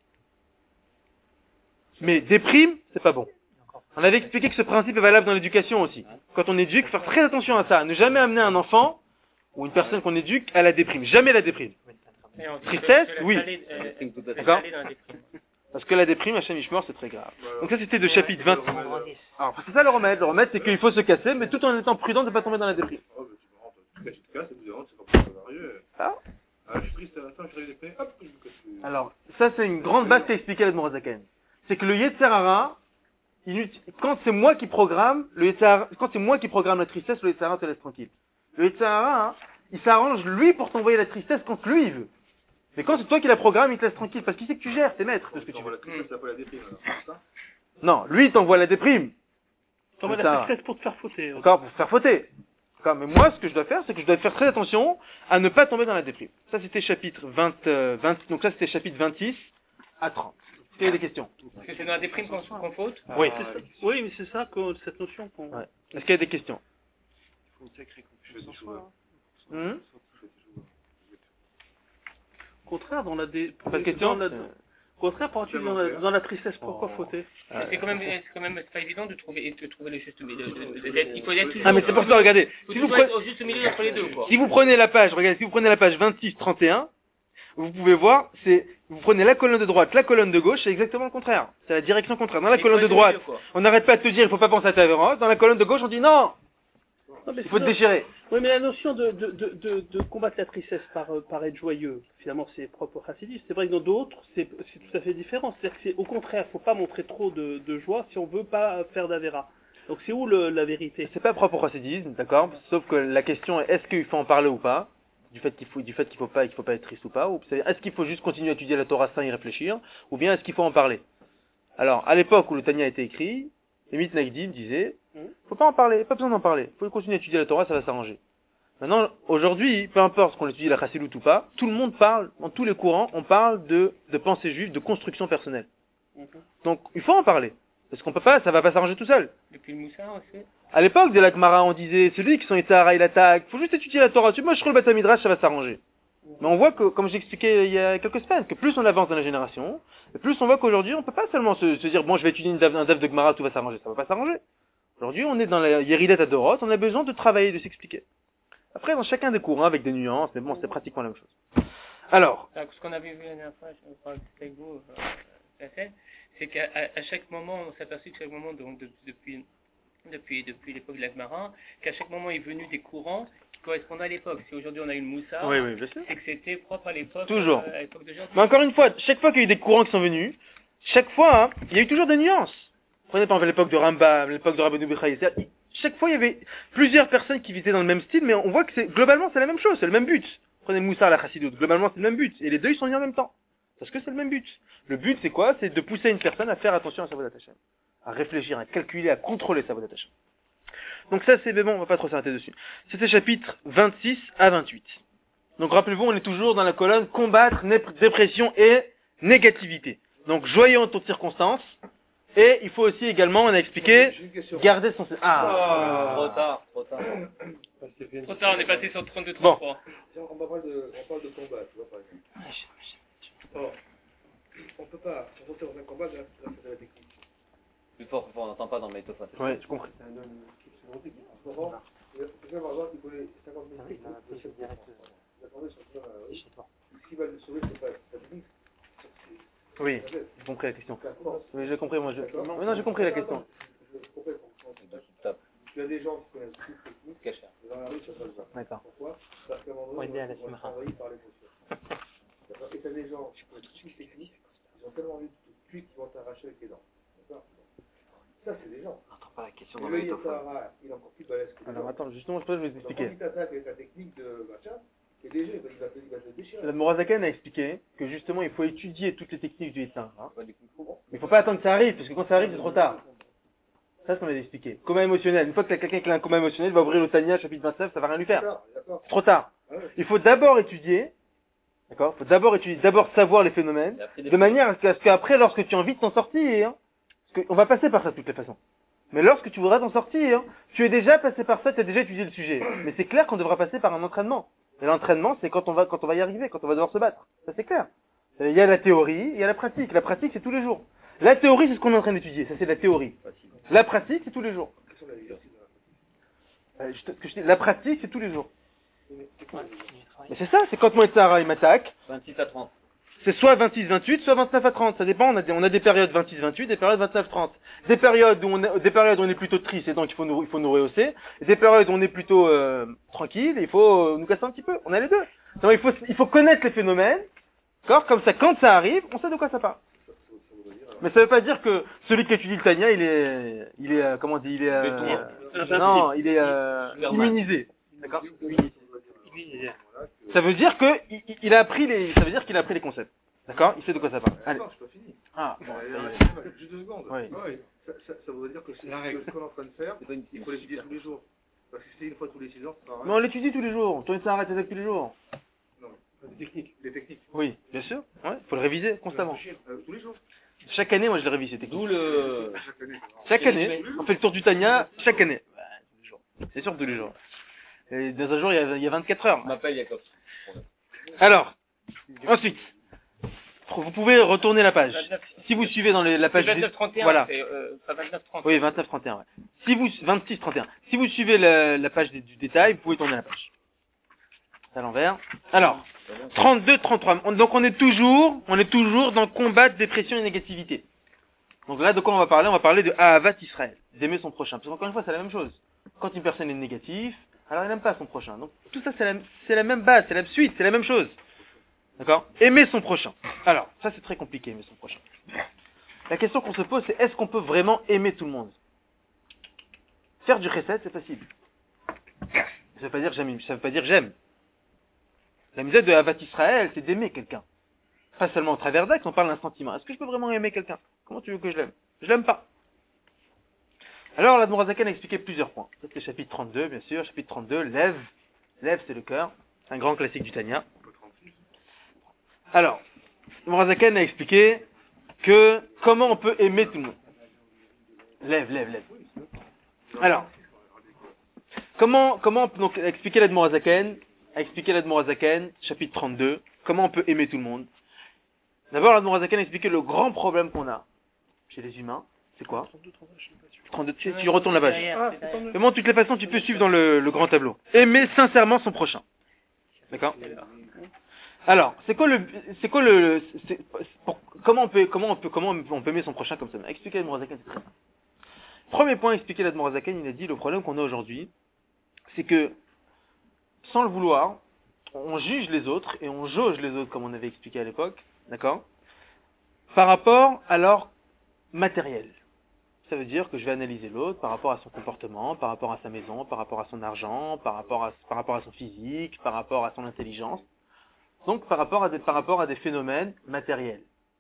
Mais déprime, c'est pas bon. On avait expliqué que ce principe est valable dans l'éducation aussi. Quand on éduque, faire très attention à ça. Ne jamais amener un enfant ou une personne qu'on éduque à la déprime. Jamais la déprime. Tristesse, oui. D'accord? Parce que la déprime, Hachem Ishmor, c'est très grave. Donc ça, c'était de chapitre vingt. Alors, c'est ça le remède. Le remède, c'est qu'il faut se casser, mais tout en étant prudent de ne pas tomber dans la déprime. Oh, mais tu me rends, tu te casses, c'est différent, c'est comme ça, ça va arriver. Ah. Ah, je suis triste à la fin, je suis déprimé, hop, je me casse. Alors, ça, c'est une grande base qu'a expliqué l'Admorazakan. C'est que le Yetzirah, quand c'est moi qui programme, le Yetzirah, quand c'est moi qui programme la tristesse, le Yetzirah te laisse tranquille. Le Yetzirah, il s'arrange lui pour t'envoyer la tristesse quand lui il veut. Mais quand c'est toi qui la programme, il te laisse tranquille, parce qu'il sait que tu gères, t'es maître de ce que tu veux. La tristesse, ça pas la déprime, alors, c'est ça? Non, lui il t'envoie la déprime. T'envoies la tristesse pour te faire fauter. Encore pour te faire fauter. D'accord, mais moi, ce que je dois faire, c'est que je dois faire très attention à ne pas tomber dans la déprime. Ça, c'était chapitre vingt, euh, vingt, donc ça, c'était chapitre vingt-six à trente. Est-ce qu'il y a des questions? Parce que c'est dans la déprime qu'on qu'on faute. Oui. C'est ça- Oui, mais c'est ça, que, cette notion qu'on... Ouais. Est-ce qu'il y a des questions? Il faut une sacrée Je fais des confiance en choses. soi. Hum Au contraire, dans la... Dé... Pas de questions? dans la... Au contraire, par exemple, dans la, dans la tristesse, pourquoi Oh. fauter? C'est quand même, c'est quand même pas évident de trouver, de trouver le juste milieu. de- de- de- d'être- Il faut être toujours. Ah, mais c'est pour ça, regardez. Il faut Si vous, toujours prenez, être au juste milieu entre les deux, quoi. si vous prenez la page, regardez, si vous prenez la page vingt-six trente et un, vous pouvez voir, c'est, vous prenez la colonne de droite, la colonne de gauche, c'est exactement le contraire. C'est la direction contraire. Dans la Il faut colonne de être au droite, milieu, quoi. on n'arrête pas de te dire, il faut pas penser à ta Tavéros. Dans la colonne de gauche, on dit non, Non, mais il faut te sinon- déchirer. Oui, mais la notion de, de, de, de, de combattre la tristesse par, euh, par être joyeux, finalement, c'est propre au chassidisme. C'est vrai que dans d'autres, c'est c'est tout à fait différent. C'est-à-dire que c'est au contraire, faut pas montrer trop de, de joie si on veut pas faire d'Avera. Donc c'est où le, la vérité? C'est pas propre au chassidisme, d'accord? Sauf que la question est, est-ce qu'il faut en parler ou pas? Du fait qu'il faut, du fait qu'il faut pas, qu'il faut pas être triste ou pas? Ou c'est-à-dire, est-ce qu'il faut juste continuer à étudier la Torah sans y réfléchir? Ou bien est-ce qu'il faut en parler? Alors, à l'époque où le Tanya a été écrit, les Mitnagdim disaient, faut pas en parler, pas besoin d'en parler. Faut continuer à étudier la Torah, ça va s'arranger. Maintenant, aujourd'hui, peu importe qu'on étudie la Chassidoute ou pas, tout le monde parle, dans tous les courants, on parle de, de pensée juive, de construction personnelle. Donc, il faut en parler. Parce qu'on peut pas, ça va pas s'arranger tout seul. Depuis le Moussa aussi. À l'époque de la Gemara, on disait, celui qui sont Itara, il attaque, faut juste étudier la Torah. Tu moi, je trouve le Beth Midrash, ça va s'arranger. Mais on voit que, comme j'expliquais il y a quelques semaines, que plus on avance dans la génération, et plus on voit qu'aujourd'hui, on peut pas seulement se, se dire, bon, je vais étudier une daf- un daf de Gemara, tout va s'arranger. Ça va pas s'arranger. Aujourd'hui, on est dans la Yeridet à Dorot, on a besoin de travailler, de s'expliquer. Après, dans chacun des cours, hein, avec des nuances, mais bon, c'est pratiquement la même chose. Alors, Alors, ce qu'on avait vu la dernière fois, je crois que c'était avec vous, euh, la scène, c'est qu'à à, à chaque moment, on s'est aperçu que chaque moment, donc, de- depuis, depuis, depuis l'époque de l'Agmara, qu'à chaque moment est venu des courants qui correspondaient à l'époque. Si aujourd'hui on a eu le Moussa, oui, oui, je sais. c'est que c'était propre à l'époque. Toujours. euh, à l'époque de Jean. Mais encore une fois, chaque fois qu'il y a eu des courants qui sont venus, chaque fois, hein, il y a eu toujours des nuances. Prenez par exemple l'époque de Rambam, l'époque de Rabbeinu Bechaï. c'est-à-dire, chaque fois, il y avait plusieurs personnes qui visaient dans le même style, mais on voit que c'est, globalement, c'est la même chose, c'est le même but. Prenez Moussa à la Chassidoute, globalement, c'est le même but. Et les deux, ils sont venus en même temps. Parce que c'est le même but. Le but, c'est quoi? C'est de pousser une personne à faire attention à sa voie Hashem. À réfléchir, à calculer, à contrôler sa voie Hashem. Donc ça, c'est, mais bon, on va pas trop s'arrêter dessus. C'était chapitre vingt-six à vingt-huit. Donc rappelez-vous, on est toujours dans la colonne combattre, né- dépression et négativité. Donc joyeux en toutes circonstances. Et il faut aussi également, on a expliqué, J'ai une question. garder son... Ah, Trop tard, trop tard. Trop tard, on est passé sur trente-deux trente-trois. Si on parle de, on parle de combat, tu vois, par exemple. Or, on peut pas, on peut faire un combat grâce à la technique. Plus fort, plus fort, on n'entend pas dans le métopha. ouais, j'ai compris. En ce moment, quelqu'un par exemple qui connaît cinquante mille techniques, le chef de France. Il a parlé sur le plan, euh, oui. Ce qui va le sauver, c'est pas sa technique. Oui, j'ai compris la question. C'est la force. Oui, j'ai compris, moi, je... D'accord. Oui, non, j'ai compris la question. Je je complète pour Tu tapes, Tu as des gens qui connaissent toute technique, cache. et dans la rue, tu vas pas le voir. D'accord. Pourquoi? Parce qu'à un moment Ouais, donné, bien, ils la vont être simra. envahis par l'émotion. D'accord. Et t'as des gens qui connaissent toute technique, ils ont tellement envie de tuer qu'ils vont t'arracher avec les dents. D'accord. Ça, c'est des gens. N'entends pas la question Et dans le le métopha. Yetara, il est encore plus balèze que les Alors gens. attends, justement, je pense que je vais vous Donc, expliquer. quand il t'attaque avec la technique de machin, et déjà, il va, il va, te- il va te déchirer. La Morazaken a expliqué que justement, il faut étudier toutes les techniques du Yitzhak. Hein. Pas du coup. Mais il faut pas attendre que ça arrive, parce que quand ça arrive, c'est trop tard. Ça, c'est ce qu'on a expliqué. Coma émotionnel. Une fois que t'as quelqu'un qui a un coma émotionnel, il va ouvrir le Tanya, chapitre vingt-neuf, ça va rien lui faire. D'accord, d'accord. C'est trop tard. Ah ouais. Il faut d'abord étudier, d'accord? Il faut d'abord étudier, d'abord savoir les phénomènes, Et après, des- de manière à ce que- à ce qu'après, lorsque tu as envie de t'en sortir, hein, parce qu'on va passer par ça de toutes les façons. Mais lorsque tu voudras t'en sortir, hein, tu es déjà passé par ça, tu as déjà étudié le sujet. Mais c'est clair qu'on devra passer par un entraînement. Et l'entraînement, c'est quand on va, quand on va y arriver, quand on va devoir se battre. Ça, c'est clair. Il y a la théorie, il y a la pratique. La pratique, c'est tous les jours. La théorie, c'est ce qu'on est en train d'étudier. Ça, c'est la théorie. La pratique, c'est tous les jours. Quels sont les exercices là? Euh, je te- ce que je dis, la pratique, c'est tous les jours. Mais c'est ça, c'est quand moi et Sarah, il m'attaque, vingt-six à trente. c'est soit vingt-six vingt-huit, soit vingt-neuf à trente. Ça dépend, on a des, on a des périodes vingt-six vingt-huit, des périodes vingt-neuf trente. Des périodes où on est, des périodes où on est plutôt triste et donc il faut nous, il faut nous rehausser. Et des périodes où on est plutôt, euh, tranquille et il faut euh, nous casser un petit peu. On a les deux. Donc il faut, il faut connaître les phénomènes. D'accord? Comme ça, quand ça arrive, on sait de quoi ça parle. Mais ça veut pas dire que celui qui étudie le Tanya, il est, il est, euh, comment on dit, il est, euh, Béton. non, il est, euh, Superman. immunisé. D'accord? Ça veut dire que, il, il- il a appris les, ça veut dire qu'il a appris les concepts. D'accord? Il sait de quoi ça parle. Allez. Attends, je pas fini. Ah, Bon, bon, allez, ça y est. arrête, juste deux secondes. Oui. Ouais, ça, ça, ça veut dire que c'est ce qu'on est en train de faire, C'est pas une il faut l'étudier tous les jours. Parce que si c'est une fois tous les six ans, ça sert à Mais rien. on l'étudie tous les jours. Toi, ça arrête avec tous les jours. Non, mais des techniques, des techniques. Oui, bien sûr. Ouais, faut le réviser constamment. Euh, tous les jours. Chaque année, moi, je le révise, ces techniques. D'où le... Chaque année, c'est marrant. Chaque année, on fait le tour du Tania, chaque année. Bah, tous les jours. C'est sûr, tous les jours. Et dans un jour, il y a, il y a vingt-quatre heures. Je m'appelle Jacob. Alors, ensuite, vous pouvez retourner la page. vingt-neuf, Si vous suivez dans les- la c'est page... vingt-neuf trente et un, Voilà. c'est euh, pas vingt-neuf trente. Oui, vingt-neuf trente et un, ouais. Si vous, vingt-six trente et un. Si vous suivez la, la page du, du détail, vous pouvez tourner la page. C'est à l'envers. Alors, trente-deux trente-trois. On- Donc on est toujours, on est toujours dans combattre dépression et négativité. Donc là, de quoi on va parler? On va parler de Ahavat Israël, d'aimer son prochain. Parce qu'encore une fois, c'est la même chose. Quand une personne est négative, alors elle n'aime pas son prochain. Donc tout ça, c'est la, c'est la même base, c'est la suite, c'est la même chose. D'accord? Aimer son prochain. Alors, ça c'est très compliqué, aimer son prochain. La question qu'on se pose, c'est est-ce qu'on peut vraiment aimer tout le monde? Faire du chesed, c'est possible. Ça veut pas dire j'aime, ça veut pas dire j'aime. La misère de Ahavat Israël, c'est d'aimer quelqu'un. Pas seulement au travers d'actes, on parle d'un sentiment. Est-ce que je peux vraiment aimer quelqu'un? Comment tu veux que je l'aime? Je l'aime pas. Alors, l'Admorazaken a expliqué plusieurs points. Ça, c'est le chapitre trente-deux, bien sûr. Chapitre trente-deux, lève. Lève, c'est le cœur. C'est un grand classique du Tanya. Alors, l'Admorazaken a expliqué que comment on peut aimer tout le monde. Lève, lève, lève. Alors, comment, comment, donc, a expliqué l'Admorazaken, a expliqué l'Admorazaken, chapitre trente-deux, comment on peut aimer tout le monde. D'abord, l'Admorazaken a expliqué le grand problème qu'on a chez les humains. C'est quoi? trente-deux, tu, tu retournes la page. Derrière, c'est derrière. Mais bon, de toutes les façons, tu peux suivre dans le, le grand tableau. Aimer sincèrement son prochain. D'accord? Alors, c'est quoi le, c'est quoi le, c'est, pour- comment on peut, comment on peut, comment on peut aimer son prochain comme ça? Expliquer l'Admorazaken, c'est très simple. Premier point, expliquer l'Admorazaken, il a dit le problème qu'on a aujourd'hui, c'est que, sans le vouloir, on juge les autres et on jauge les autres, comme on avait expliqué à l'époque, d'accord? Par rapport à leur matériel. Ça veut dire que je vais analyser l'autre par rapport à son comportement, par rapport à sa maison, par rapport à son argent, par rapport à, par rapport à son physique, par rapport à son intelligence. Donc par rapport à des, par rapport à des phénomènes matériels.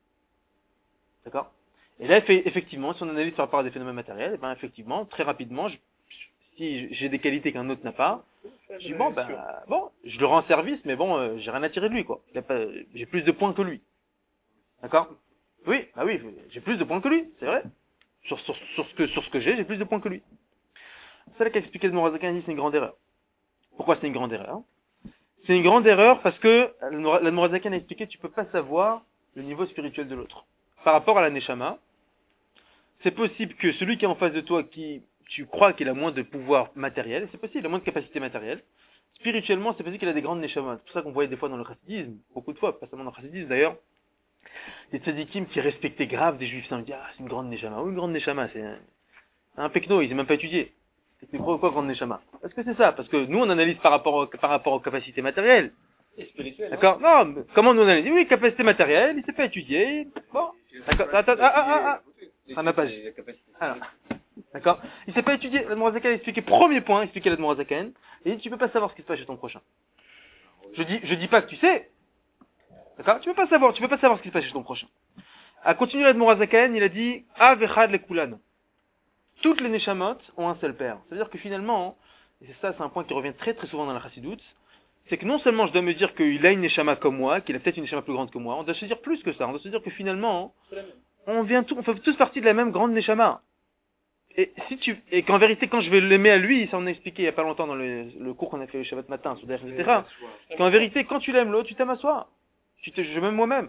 D'accord? Et là, effe- effectivement, si on analyse par rapport à des phénomènes matériels, eh ben effectivement, très rapidement, je- si j'ai des qualités qu'un autre n'a pas, je dis bon, ben, bon, je le rends service, mais bon, euh, j'ai rien à tirer de lui, quoi. Il a pas, j'ai plus de points que lui. D'accord? Oui, bah oui, j'ai plus de points que lui, c'est vrai. Sur, sur, sur ce que, sur ce que j'ai, j'ai plus de points que lui. C'est là qu'a expliqué le Morazakan, il dit c'est une grande erreur. Pourquoi c'est une grande erreur? C'est une grande erreur parce que la Morazakan a expliqué tu peux pas savoir le niveau spirituel de l'autre. Par rapport à la Neshama, c'est possible que celui qui est en face de toi, qui tu crois qu'il a moins de pouvoir matériel, c'est possible, il a moins de capacité matérielle, spirituellement, c'est possible qu'il a des grandes Neshamas. C'est pour ça qu'on voyait des fois dans le chassidisme, beaucoup de fois, pas seulement dans le chassidisme d'ailleurs, des tzadikim qui respectaient grave des juifs, ça me dit, ah, c'est une grande Neshama. Oui, une grande Neshama, c'est un, un pekno, ils n'ont même pas étudié. C'est quoi, quoi, grande Neshama? Est-ce que c'est ça? Parce que nous, on analyse par rapport, au, par rapport aux capacités matérielles. Et spirituel. D'accord? Non, mais comment nous on analyse? Oui, capacité matérielle, il s'est pas étudié. Bon. D'accord, attends, ah, ah, ah, ah. Et Ah, ma page. c'est la capacité. Alors. D'accord? Il s'est pas étudié. L'Admorazakan a expliqué, premier point, expliquer l'Admorazakan. Il dit, tu peux pas savoir ce qui se passe chez ton prochain. Je dis, je dis pas que tu sais. D'accord? Tu peux pas savoir, tu peux pas savoir ce qui se passe chez ton prochain. À continuer l'Admorazakan, il a dit, ah, vechad le kulan. Toutes les neshamot ont un seul père. C'est-à-dire que finalement, et c'est ça, c'est un point qui revient très très souvent dans la chassidoute, c'est que non seulement je dois me dire qu'il a une neshama comme moi, qu'il a peut-être une neshama plus grande que moi, on doit se dire plus que ça, on doit se dire que finalement, on vient tout, on fait tous partie de la même grande neshama. Et si tu, et qu'en vérité, quand je vais l'aimer à lui, ça on a expliqué il y a pas longtemps dans le, le cours qu'on a fait le Shabbat matin, sur derrière, et cetera, qu'en vérité, quand tu l'aimes l'autre, tu t'aimes à soi. Tu te, je m'aime moi-même.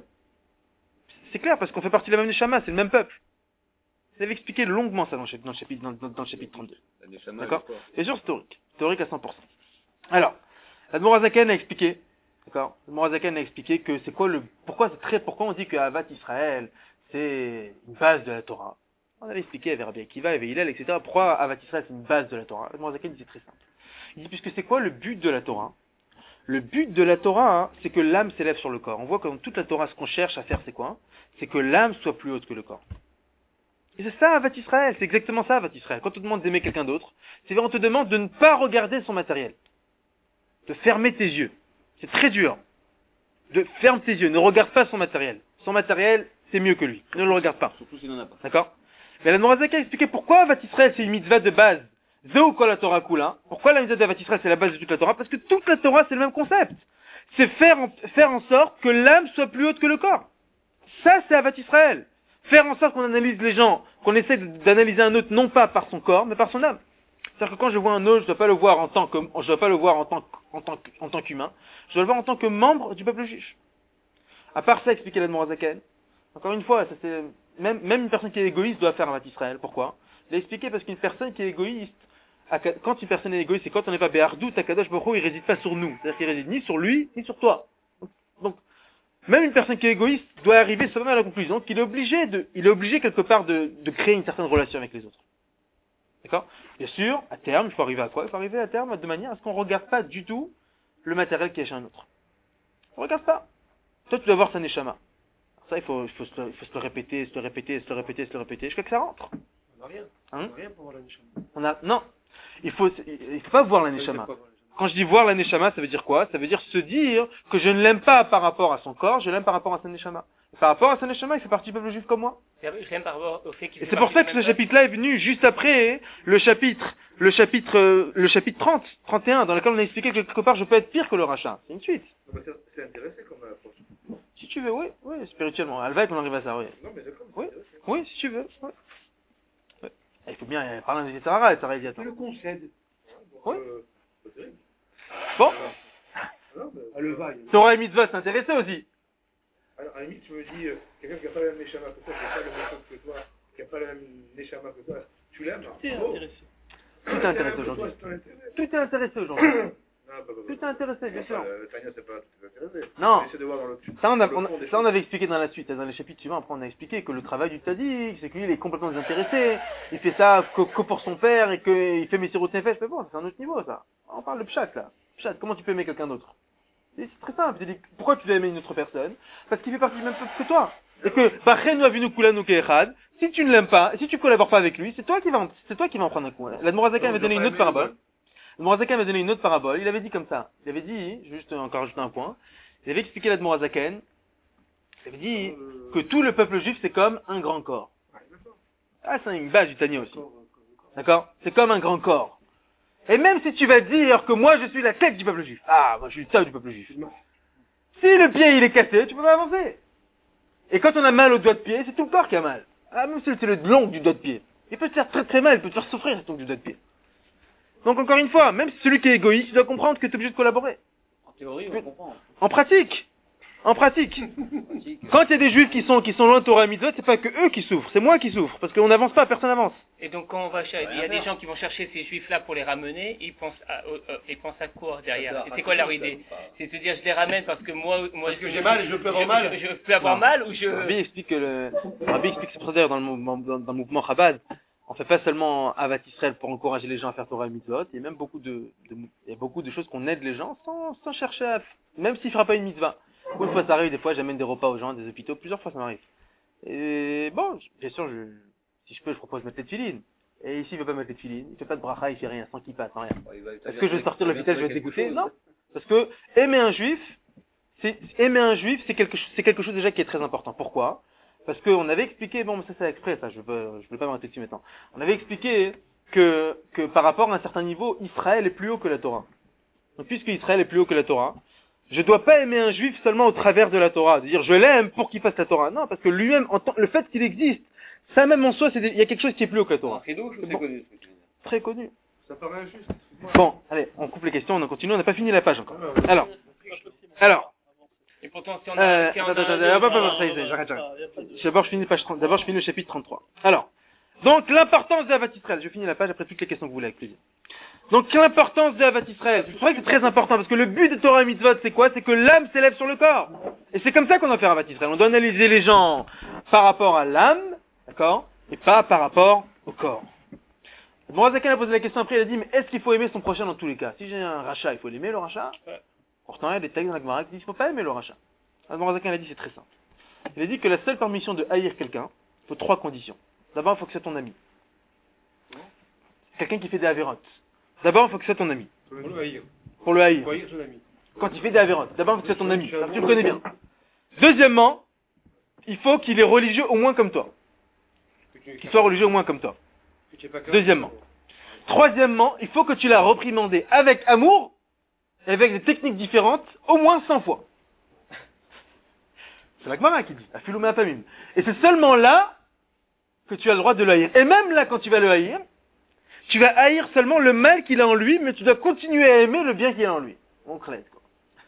C'est clair, parce qu'on fait partie de la même neshama, c'est le même peuple. Vous avez expliqué longuement ça dans le chapitre, dans le chapitre, dans, dans, dans le chapitre trente-deux. La Neshama, D'accord? le corps. Bien sûr, c'est théorique. Théorique à cent pour cent. Alors, l'Admorazakan a expliqué, d'accord? L'Admorazakan a expliqué que c'est quoi le, pourquoi c'est très, pourquoi on dit que Ahavat Israël, c'est une base de la Torah. On avait expliqué avec Rabbi Akiva, avec Hillel, et cetera. Pourquoi Ahavat Israël, c'est une base de la Torah? L'Admorazakan dit c'est très simple. Il dit, puisque c'est quoi le but de la Torah? Le but de la Torah, hein, c'est que l'âme s'élève sur le corps. On voit que dans toute la Torah, ce qu'on cherche à faire, c'est quoi? C'est que l'âme soit plus haute que le corps. Et c'est ça, Ahavat Israël, c'est exactement ça, Ahavat Israël. Quand on te demande d'aimer quelqu'un d'autre, c'est on te demande de ne pas regarder son matériel. De fermer tes yeux. C'est très dur. De ferme tes yeux, ne regarde pas son matériel. Son matériel, c'est mieux que lui. Ne le regarde pas. Surtout s'il n'en a pas. D'accord? Mais la Morazaka a expliqué pourquoi Ahavat Israël, c'est une mitzvah de base. Zéou kol la Torah kula. Pourquoi la mitzvah d'Avat Israël c'est la base de toute la Torah? Parce que toute la Torah c'est le même concept. C'est faire en, faire en sorte que l'âme soit plus haute que le corps. Ça c'est Avat Israël. Faire en sorte qu'on analyse les gens, qu'on essaie d'analyser un autre non pas par son corps, mais par son âme. C'est-à-dire que quand je vois un autre, je dois pas le voir en tant que, je dois pas le voir en tant, en tant, en tant qu'humain. Je dois le voir en tant que membre du peuple juif. À part ça, expliquer la Zaken. Encore une fois, ça c'est, même, même une personne qui est égoïste doit faire Avat Israël. Pourquoi? Il a expliqué parce qu'une personne qui est égoïste, quand une personne est égoïste, c'est quand on n'est pas Béardou, Takadosh Baruch Hu, il réside pas sur nous. C'est-à-dire qu'il réside ni sur lui, ni sur toi. Donc, même une personne qui est égoïste doit arriver seulement à la conclusion qu'il est obligé de, il est obligé quelque part de, de créer une certaine relation avec les autres. D'accord? Bien sûr, à terme, il faut arriver à quoi? Il faut arriver à terme de manière à ce qu'on ne regarde pas du tout le matériel qui est chez un autre. On ne regarde pas. Toi, tu dois voir sa neshama. Ça, il faut, il faut, se, le, il faut se le répéter, se le répéter, se le répéter, se le répéter, jusqu'à que ça rentre. On n'a rien. Hein? On n'a rien pour voir la neshama. On a, non. Il faut, il faut pas voir la neshama. Quand je dis voir la neshama, ça veut dire quoi? Ça veut dire se dire que je ne l'aime pas par rapport à son corps, je l'aime par rapport à sa neshama. Par rapport à sa neshama, il fait partie du peuple juif comme moi. Je l'aime par rapport au fait qu'il Et c'est pour ça que ce chapitre-là est venu juste après le chapitre, le chapitre, euh, le chapitre trente, trente et un, dans lequel on a expliqué que quelque part je peux être pire que le rachat. C'est une suite. Non, mais c'est- c'est intéressant comme approche. Si tu veux, oui, oui, spirituellement. Alvaït, on arrive à ça, oui. Non, mais d'accord, Oui. c'est intéressant. Oui, si tu veux. Oui. Oui. Et il faut bien euh, parler de Sarah et Sarah dit attends. Tu le concèdes. Donc, Oui. euh, c'est terrible. Bon, Non, mais, Ah, le vague. Torah et Mitzvah s'intéresser aussi. Alors, à la limite, tu me dis, euh, quelqu'un qui n'a pas la même neshama que toi, qui n'a pas le même sens que toi, qui n'a pas la même neshama que toi, tu l'aimes? C'est Oh. intéressant. Tout est intéressé aujourd'hui. C'est ton intérêt. Tout est intéressé aujourd'hui. Non, pas, pas, Tout est pas. intéressé, bien sûr. Euh, Tania, c'est pas tout intéressé. Non. Essaie de voir dans le Ça on, a, le on a- fond des ça on choses. avait expliqué dans la suite, dans les chapitres suivants, après on a expliqué que le travail du tzaddik, c'est que lui il est complètement désintéressé, il fait ça que, que pour son père et qu'il fait Messirut Nefesh, mais bon, c'est un autre niveau ça. On parle de Pshat là. Pshat, comment tu peux aimer quelqu'un d'autre? Et c'est très simple, c'est-à-dire, pourquoi tu dois aimer une autre personne? Parce qu'il fait partie du même peuple que toi. Et que, Bachenu avinu kulanu ke'echad, si tu ne l'aimes pas, si tu collabores pas avec lui, c'est toi qui vas en, c'est toi qui vas en prendre un coup. L'Admorazakan avait donné une autre parabole. L'Admorazakan avait donné une autre parabole, il avait dit comme ça. Il avait dit, je vais juste encore rajouter un point, il avait expliqué l'Admorazakan, il avait dit que tout le peuple juif c'est comme un grand corps. Ah, c'est une base du Tania aussi. D'accord? C'est comme un grand corps. Et même si tu vas dire que moi je suis la tête du peuple juif, ah, moi je suis le tête du peuple juif. Si le pied il est cassé, tu peux pas avancer. Et quand on a mal au doigt de pied, c'est tout le corps qui a mal. Ah, même si c'est le long du doigt de pied. Il peut te faire très très mal, il peut te faire souffrir cet ongle du doigt de pied. Donc encore une fois, même si celui qui est égoïste, il doit comprendre que tu es obligé de collaborer. En théorie, on comprend. En pratique. En pratique. Quand il y a des juifs qui sont, qui sont loin de Torah et Mitzvot, c'est pas que eux qui souffrent, c'est moi qui souffre. Parce qu'on n'avance pas, personne n'avance. Et donc quand on va chercher, il y a des gens qui vont chercher ces juifs-là pour les ramener, ils pensent à, euh, euh, ils pensent à quoi derrière? Et c'est quoi leur idée? C'est de dire je les ramène parce que moi, moi Parce que j'ai mal et je peux avoir je- mal. Je, je peux avoir Non. mal ou je... Rabbi explique que le, Rabbi explique que c'est pour ça d'ailleurs dans le mouvement, dans, dans le mouvement Chabad, on fait pas seulement Avat Israël pour encourager les gens à faire Torah et Mitzvot, il y a même beaucoup de, de il y a beaucoup de choses qu'on aide les gens sans, sans chercher à, même s'il fera pas une mitzvah. Une fois ça arrive, des fois j'amène des repas aux gens, des hôpitaux, plusieurs fois ça m'arrive. Et bon, bien sûr, je, si je peux, je propose de mettre les tefilines. Et ici il veut pas mettre les tefilines, il fait pas de bracha, il fait rien, sans qu'il passe, sans rien. Est-ce que je vais sortir de l'hôpital, je vais être dégoûté? Non. Parce que aimer un juif, c'est, aimer un juif, c'est quelque chose, c'est quelque chose déjà qui est très important. Pourquoi? Parce qu'on avait expliqué, bon, mais ça c'est exprès, ça, je veux, je veux pas m'arrêter dessus maintenant. On avait expliqué que, que par rapport à un certain niveau, Israël est plus haut que la Torah. Donc puisque Israël est plus haut que la Torah, je dois pas aimer un juif seulement au travers de la Torah. C'est-à-dire, je l'aime pour qu'il fasse la Torah. Non, parce que lui-même, en tant, le fait qu'il existe, ça même en soi, c'est des- il y a quelque chose qui est plus haut que la Torah. C'est douche ou C'est c'est bon. connu ce que tu veux dire? Très connu. Ça paraît injuste. Bon, allez, on coupe les questions, on continue, on n'a pas fini la page encore. Alors, alors, Et pourtant si on euh, a... si on attends, a- attends, attends, hop, hop, hop, ça y est, j'arrête, j'arrête. D'abord, je finis page trente, d'abord, je finis le chapitre trente-trois. Alors, donc, l'importance de Avat Israël. Je finis la page après toutes les questions que vous voulez avec plaisir. Donc, l'importance de Avat Israël. C'est vrai que c'est très important parce que le but de Torah et Mitzvot, c'est quoi? C'est que l'âme s'élève sur le corps. Et c'est comme ça qu'on doit faire Avat Israël. On doit analyser les gens par rapport à l'âme, d'accord? Et pas par rapport au corps. Mourazakan a posé la question après, il a dit, mais est-ce qu'il faut aimer son prochain dans tous les cas? Si j'ai un rachat, il faut l'aimer, le rachat? Pourtant, il y a des textes dans la Gemara qui disent qu'il ne faut pas aimer le rachat. Mourazakan a dit, c'est très simple. Il a dit que la seule permission de haïr quelqu'un, il faut trois conditions. D'abord, il faut que c'est ton ami. Quelqu'un qui fait des avérotes. D'abord, il faut que c'est ton ami. Pour le haïr. Pour le haïr. Pour haïr son ami. Quand il fait des avérotes. D'abord, il faut que c'est ton ami. Ça, tu le connais bien. Deuxièmement, il faut qu'il est religieux au moins comme toi. Qu'il soit religieux au moins comme toi. Deuxièmement. Troisièmement, il faut que tu l'as reprimandé avec amour, et avec des techniques différentes, au moins cent fois. C'est la Gemara qui dit, Afilou me'afamim. Et c'est seulement là que tu as le droit de le haïr. Et même là, quand tu vas le haïr, tu vas haïr seulement le mal qu'il a en lui, mais tu dois continuer à aimer le bien qu'il a en lui. On crée, quoi.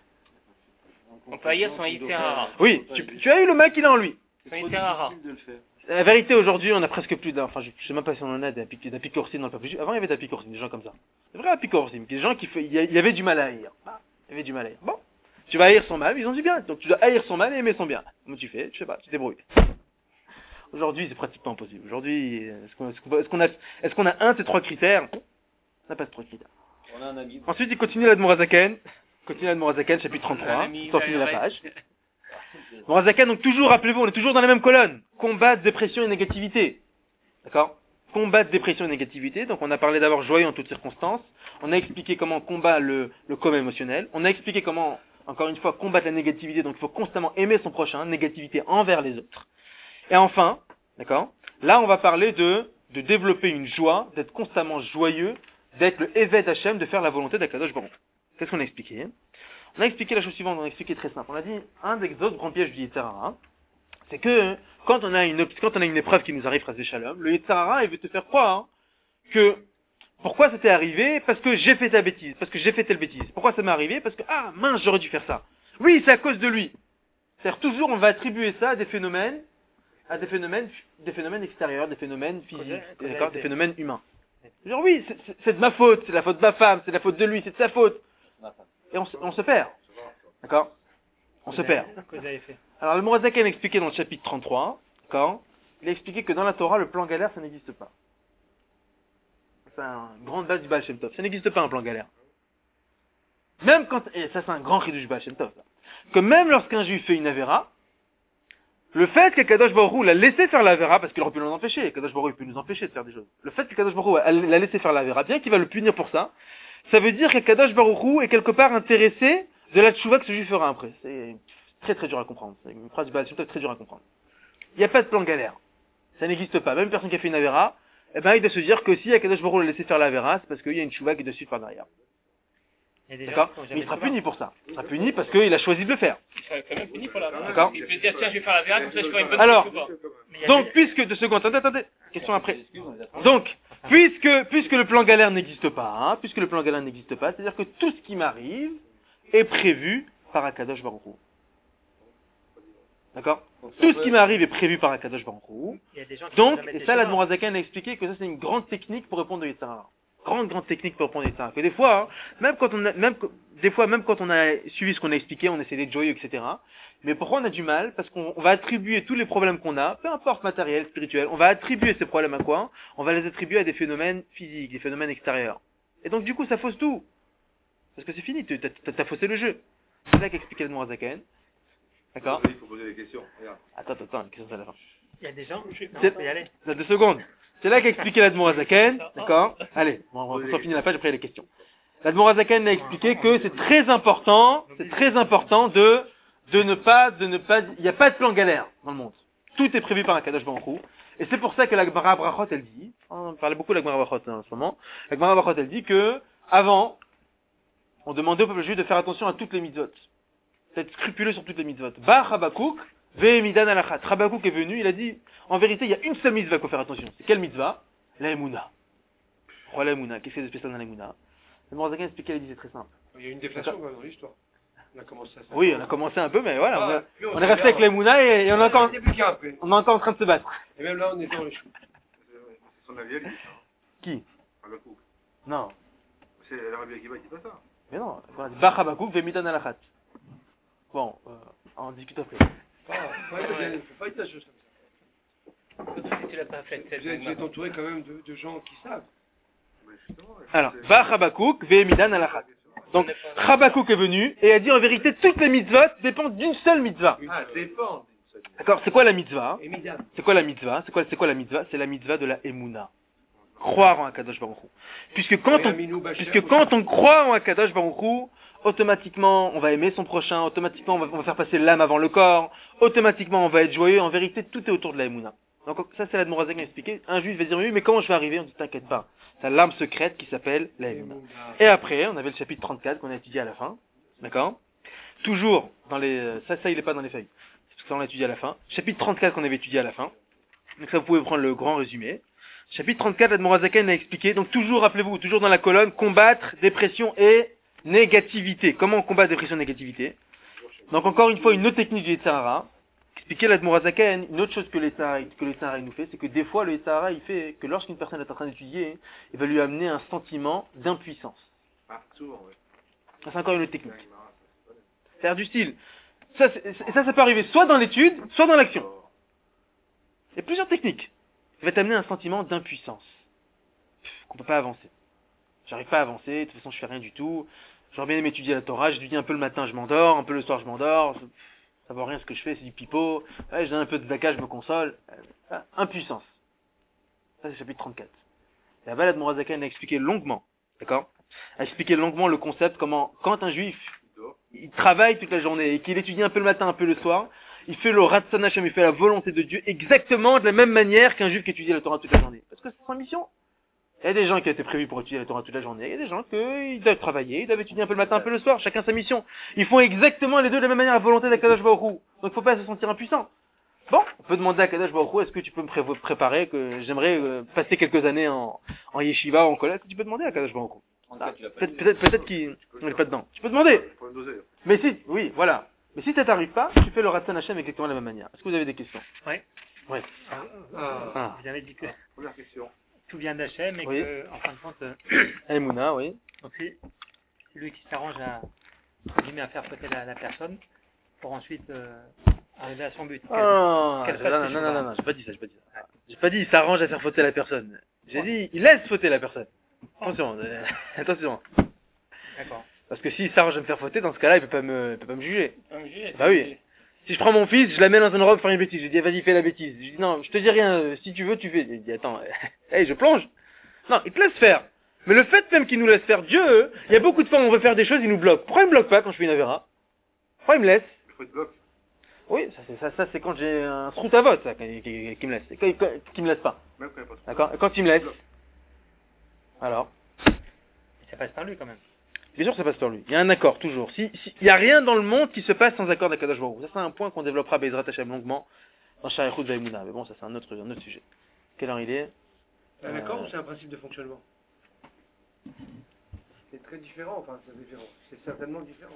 On peut haïr son Yitzhara. Oui, tu, tu as eu le mal qu'il a en lui. Son Yitzhara. La vérité, aujourd'hui, on a presque plus d'un, enfin, je, je sais même pas si on en a d'apicorsim dans le peuple juif. Avant, il y avait d'apicorsim, des gens comme ça. C'est vrai, apicorsim, des gens qui fait, il y avait du mal à haïr. Il y avait du mal à haïr. Bon. Tu vas haïr son mal, ils ont du bien. Donc, tu dois haïr son mal et aimer son bien. Comment tu fais? Je sais pas, tu te débrouilles. Aujourd'hui, c'est pratiquement impossible. Aujourd'hui, est-ce qu'on, est-ce qu'on, est-ce qu'on a, est-ce qu'on a un de ces trois critères? On n'a pas ces trois critères. On a un ami. Ensuite, il continue l'Admorazaken. Continue l'Admorazaken, chapitre trente-trois. Sans finir la page. Morazaken, donc toujours, rappelez-vous, on est toujours dans la même colonne. Combattre dépression et négativité. D'accord? Combattre dépression et négativité. Donc on a parlé d'abord joyeux en toutes circonstances. On a expliqué comment on combat le, le coma émotionnel. On a expliqué comment, encore une fois, combattre la négativité. Donc il faut constamment aimer son prochain, négativité envers les autres. Et enfin, d'accord? Là, on va parler de, de développer une joie, d'être constamment joyeux, d'être le Eved Hashem, de faire la volonté d'Akadosh Baruch. Qu'est-ce qu'on a expliqué? On a expliqué la chose suivante, on a expliqué très simple. On a dit, un des autres grands pièges du Yitzhara, c'est que, quand on a une, quand on a une épreuve qui nous arrive, phrase de Shalom, le Yitzhara, il veut te faire croire, hein, que, pourquoi ça t'est arrivé? Parce que j'ai fait ta bêtise, parce que j'ai fait telle bêtise. Pourquoi ça m'est arrivé? Parce que, ah, mince, j'aurais dû faire ça. Oui, c'est à cause de lui. C'est-à-dire, toujours, on va attribuer ça à des phénomènes, à des phénomènes, des phénomènes extérieurs, des phénomènes physiques, d'accord, des phénomènes humains. Genre, oui, c'est, c'est, c'est de ma faute, c'est la faute de ma femme, c'est la faute de lui, c'est de sa faute. Et on se, on se perd. D'accord? On se perd. Alors, le Morazaken a expliqué dans le chapitre trente-trois, d'accord? Il a expliqué que dans la Torah, le plan galère, ça n'existe pas. C'est une grande base du Baal Shem Tov. Ça n'existe pas un plan galère. Même quand, et ça c'est un grand chidouche du Baal Shem Tov, là. Que même lorsqu'un juif fait une avéra, le fait que Kadosh Baruch Hu l'a laissé faire l'avéra, parce qu'il aurait pu nous empêcher, Kadosh Baruch Hu peut nous empêcher de faire des choses. Le fait que Kadosh Baruch Hu l'a laissé faire l'avéra, bien qu'il va le punir pour ça, ça veut dire que Kadosh Baruch Hu est quelque part intéressé de la tchouva que ce juif fera après. C'est très très dur à comprendre. C'est une phrase du Baal Shem Tov très dur à comprendre. Il n'y a pas de plan galère. Ça n'existe pas. Même une personne qui a fait une avéra, eh ben, il doit se dire que si Kadosh Baruch Hu l'a laissé faire l'avéra, c'est parce qu'il y a une tchouva qui doit suivre par derrière. D'accord? Mais il sera puni pour ça. Il sera puni parce qu'il a choisi de le faire. Il sera quand même puni pour la verra. D'accord? Il peut dire, tiens, je vais faire la verra, comme ça je ferai une bonne Alors, tchouva. donc, puisque, deux secondes, attendez, attendez, question après. Donc, puisque, puisque le plan galère n'existe pas, hein, puisque le plan galère n'existe pas, c'est-à-dire que tout ce qui m'arrive est prévu par Akadosh Baruch Hu. D'accord? Tout ce qui m'arrive est prévu par Akadosh Baruch Hu. Donc, et ça, l'Admorazaken a expliqué que ça c'est une grande technique pour répondre au Yitzhara. Grande, grande technique pour répondre au Yitzhara. Que des fois, hein, même quand on a, même, des fois, même quand on a suivi ce qu'on a expliqué, on essaie d'être joyeux, et cetera. Mais pourquoi on a du mal? Parce qu'on on va attribuer tous les problèmes qu'on a, peu importe matériel, spirituel, on va attribuer ces problèmes à quoi? On va les attribuer à des phénomènes physiques, des phénomènes extérieurs. Et donc, du coup, ça fausse tout. Parce que c'est fini, tu t'as, t'as faussé le jeu. C'est ça qu'expliquait le Morazaken. D'accord? Il faut poser des questions. Regarde. Attends, attends, une question à la fin. Il y a des gens, je C'est- peux y aller. Là, deux secondes. C'est là qu'a expliqué l'Admorazaken, d'accord? Allez, bon, on va finir la page, après les questions. L'Admorazaken a expliqué que c'est très important, c'est très important de, de ne pas, de ne pas, il n'y a pas de plan galère dans le monde. Tout est prévu par un Kadosh Baruch Hu. Et c'est pour ça que la Gemara Brachot, elle dit, on parlait beaucoup de la Gemara Brachot hein, en ce moment, la Gemara Brachot, elle dit que, avant, on demandait au peuple juif de faire attention à toutes les mitzvot. D'être scrupuleux sur toutes les mitzvot. Ba Habakouk, Ve'emidan alachat. Habakouk est venu, il a dit, en vérité, il y a une seule mitzvah qu'il faut faire attention. C'est quelle mitzvah? La Emouna. Pourquoi la Emouna? Qu'est-ce qu'il y a de spécial dans la Emouna? Le Morazaken expliquait, il dit, c'est très simple. Il y a une déflation quand même dans l'histoire. On a commencé à ça. Oui, on a commencé un peu, mais voilà, on, a- Ah, puis on est resté avec la Emouna et, et on, est encore, C'est plus qu'après. on est encore en train de se battre. Et même là, on est dans les choux. C'est son avis à lui. Qui? Habakouk. Non. C'est l'Arabie Akiva qui dit pas ça. Mais non, on a dit, Ba Habakouk, Ve'emidan alachat. Bon, euh, on discute après. Ah, ouais, il faut pas être la chose comme ça. Surtout si tu l'as pas faite, cette Vous êtes, vous êtes entouré quand même de, de gens qui savent. Mais justement, Alors, Ba Habakouk, Ve'emidan alachat. Donc, Habakouk est venu et a dit en vérité, toutes les mitzvot dépendent d'une seule mitzvah. Ah, dépend. D'accord, c'est quoi la mitzvah? Et Midian. C'est quoi la mitzvah? C'est quoi, c'est quoi la mitzvah? C'est la mitzvah de la Emouna. Croire en Akadosh Baruch Hu. Puisque quand on, puisque quand on croit en Akadosh Baruch Hu, automatiquement, on va aimer son prochain, automatiquement, on va, on va faire passer l'âme avant le corps, automatiquement, on va être joyeux. En vérité, tout est autour de la Emouna. Donc ça c'est l'Admorazak qui m'a expliqué. Un juif va dire oui mais comment je vais arriver? On dit t'inquiète pas. C'est l'arme secrète qui s'appelle la Emouna. Et après on avait le chapitre trente-quatre qu'on a étudié à la fin. D'accord? Toujours dans les... Ça, ça il est pas dans les feuilles. Parce que ça on l'a étudié à la fin. Chapitre trente-quatre qu'on avait étudié à la fin. Donc ça vous pouvez prendre le grand résumé. Chapitre trente-quatre, l'Admorazaken a expliqué. Donc toujours, rappelez-vous, toujours dans la colonne, combattre dépression et négativité. Comment on combat dépression et négativité? Donc encore une fois, une autre technique du Yetzirah. Expliquer l'Admorazaken, une autre chose que le Yetzirah, que le Yetzirah nous fait, c'est que des fois le Yetzirah il fait que lorsqu'une personne est en train d'étudier, il va lui amener un sentiment d'impuissance. Ah, souvent, oui. Ça c'est encore une autre technique. Faire du style. Ça, c'est- ça, ça peut arriver soit dans l'étude, soit dans l'action. Il y a plusieurs techniques. Il va t'amener un sentiment d'impuissance. Pff, Qu'on peut pas avancer. J'arrive pas à avancer, de toute façon je fais rien du tout. J'aurais bien aimé étudier la Torah, j'étudie un peu le matin, je m'endors, un peu le soir je m'endors. Pff, Ça vaut rien ce que je fais, c'est du pipeau. Ouais, je donne un peu de tzedaka, je me console. Euh, ah, impuissance. Ça c'est le chapitre trente-quatre. La balade Morazakan a expliqué longuement, d'accord? A expliqué longuement le concept, comment, quand un juif, il travaille toute la journée et qu'il étudie un peu le matin, un peu le soir, il fait le Ratzon Hashem, il fait la volonté de Dieu exactement de la même manière qu'un juif qui étudie la Torah toute la journée. Parce que c'est sa mission. Il y a des gens qui ont été prévus pour étudier la Torah toute la journée, il y a des gens qui doivent travailler, ils doivent étudier un peu le matin, un peu le soir, chacun sa mission. Ils font exactement les deux de la même manière à la volonté d'Akadosh Baruch Hu. Donc faut pas se sentir impuissant. Bon, on peut demander à Kadosh Baruch Hu, est-ce que tu peux me pré- préparer, que j'aimerais euh, passer quelques années en, en yeshiva ou en collège, tu peux demander à Kadosh Baruch Hu. trente-quatre, tu l'as pas Peut-être, dit. peut-être, peut-être qu'il n'est pas dedans. Tu peux demander. Il faut me doser. Mais si, oui, voilà. Mais si ça t'arrive pas, tu fais le Ratzon Hashem exactement de la même manière. Est-ce que vous avez des questions? Oui. Oui. Ah, Ah. Vous avez dit que première question. tout vient d'Hachem et Oui. que, en fin de compte, euh, Emouna, oui. donc c'est c'est lui qui s'arrange à, entre guillemets, à faire fauter la, la personne pour ensuite euh, arriver à son but. Quel- Ah, quelle non, phase non, que non, je non, vois. non, j'ai pas dit ça, j'ai pas dit ça. J'ai pas dit il s'arrange à faire fauter la personne. J'ai dit il laisse fauter la personne. Attention, euh, attention. D'accord. Parce que s'il s'arrange à me faire fauter, dans ce cas-là, il peut pas me, il peut pas me juger. Un juge, Bah oui. Si je prends mon fils, je l'amène dans une robe faire une bêtise. Je lui dis, vas-y, fais la bêtise. Je lui dis, non, je te dis rien, euh, si tu veux, tu fais. Il dit, attends, hey, je plonge. Non, il te laisse faire. Mais le fait même qu'il nous laisse faire, Dieu, il y a beaucoup de fois où on veut faire des choses, il nous bloque. Pourquoi il me bloque pas quand je fais une avéra? Pourquoi il me laisse? Il faut être bloc. Oui, ça, c'est, ça, ça, c'est quand j'ai un srout à vote, ça, qui, qui, qui me laisse. Et quand, quand, qui me laisse pas. Même quand il n'y a pas de D'accord? Et quand il me laisse, alors, Ça passe par lui quand même. bien sûr, ça passe par lui. Il y a un accord, toujours. Si, si, il y a rien dans le monde qui se passe sans accord d'Akadosh Baruch Hu. Ça, c'est un point qu'on développera Bezrat Hashem longuement dans Sharichut Vaimuna. Mais bon, ça, c'est un autre, un autre sujet. Quelle heure il est? C'est un accord Euh, ou c'est un principe de fonctionnement? C'est très différent, enfin, c'est différent. C'est certainement différent.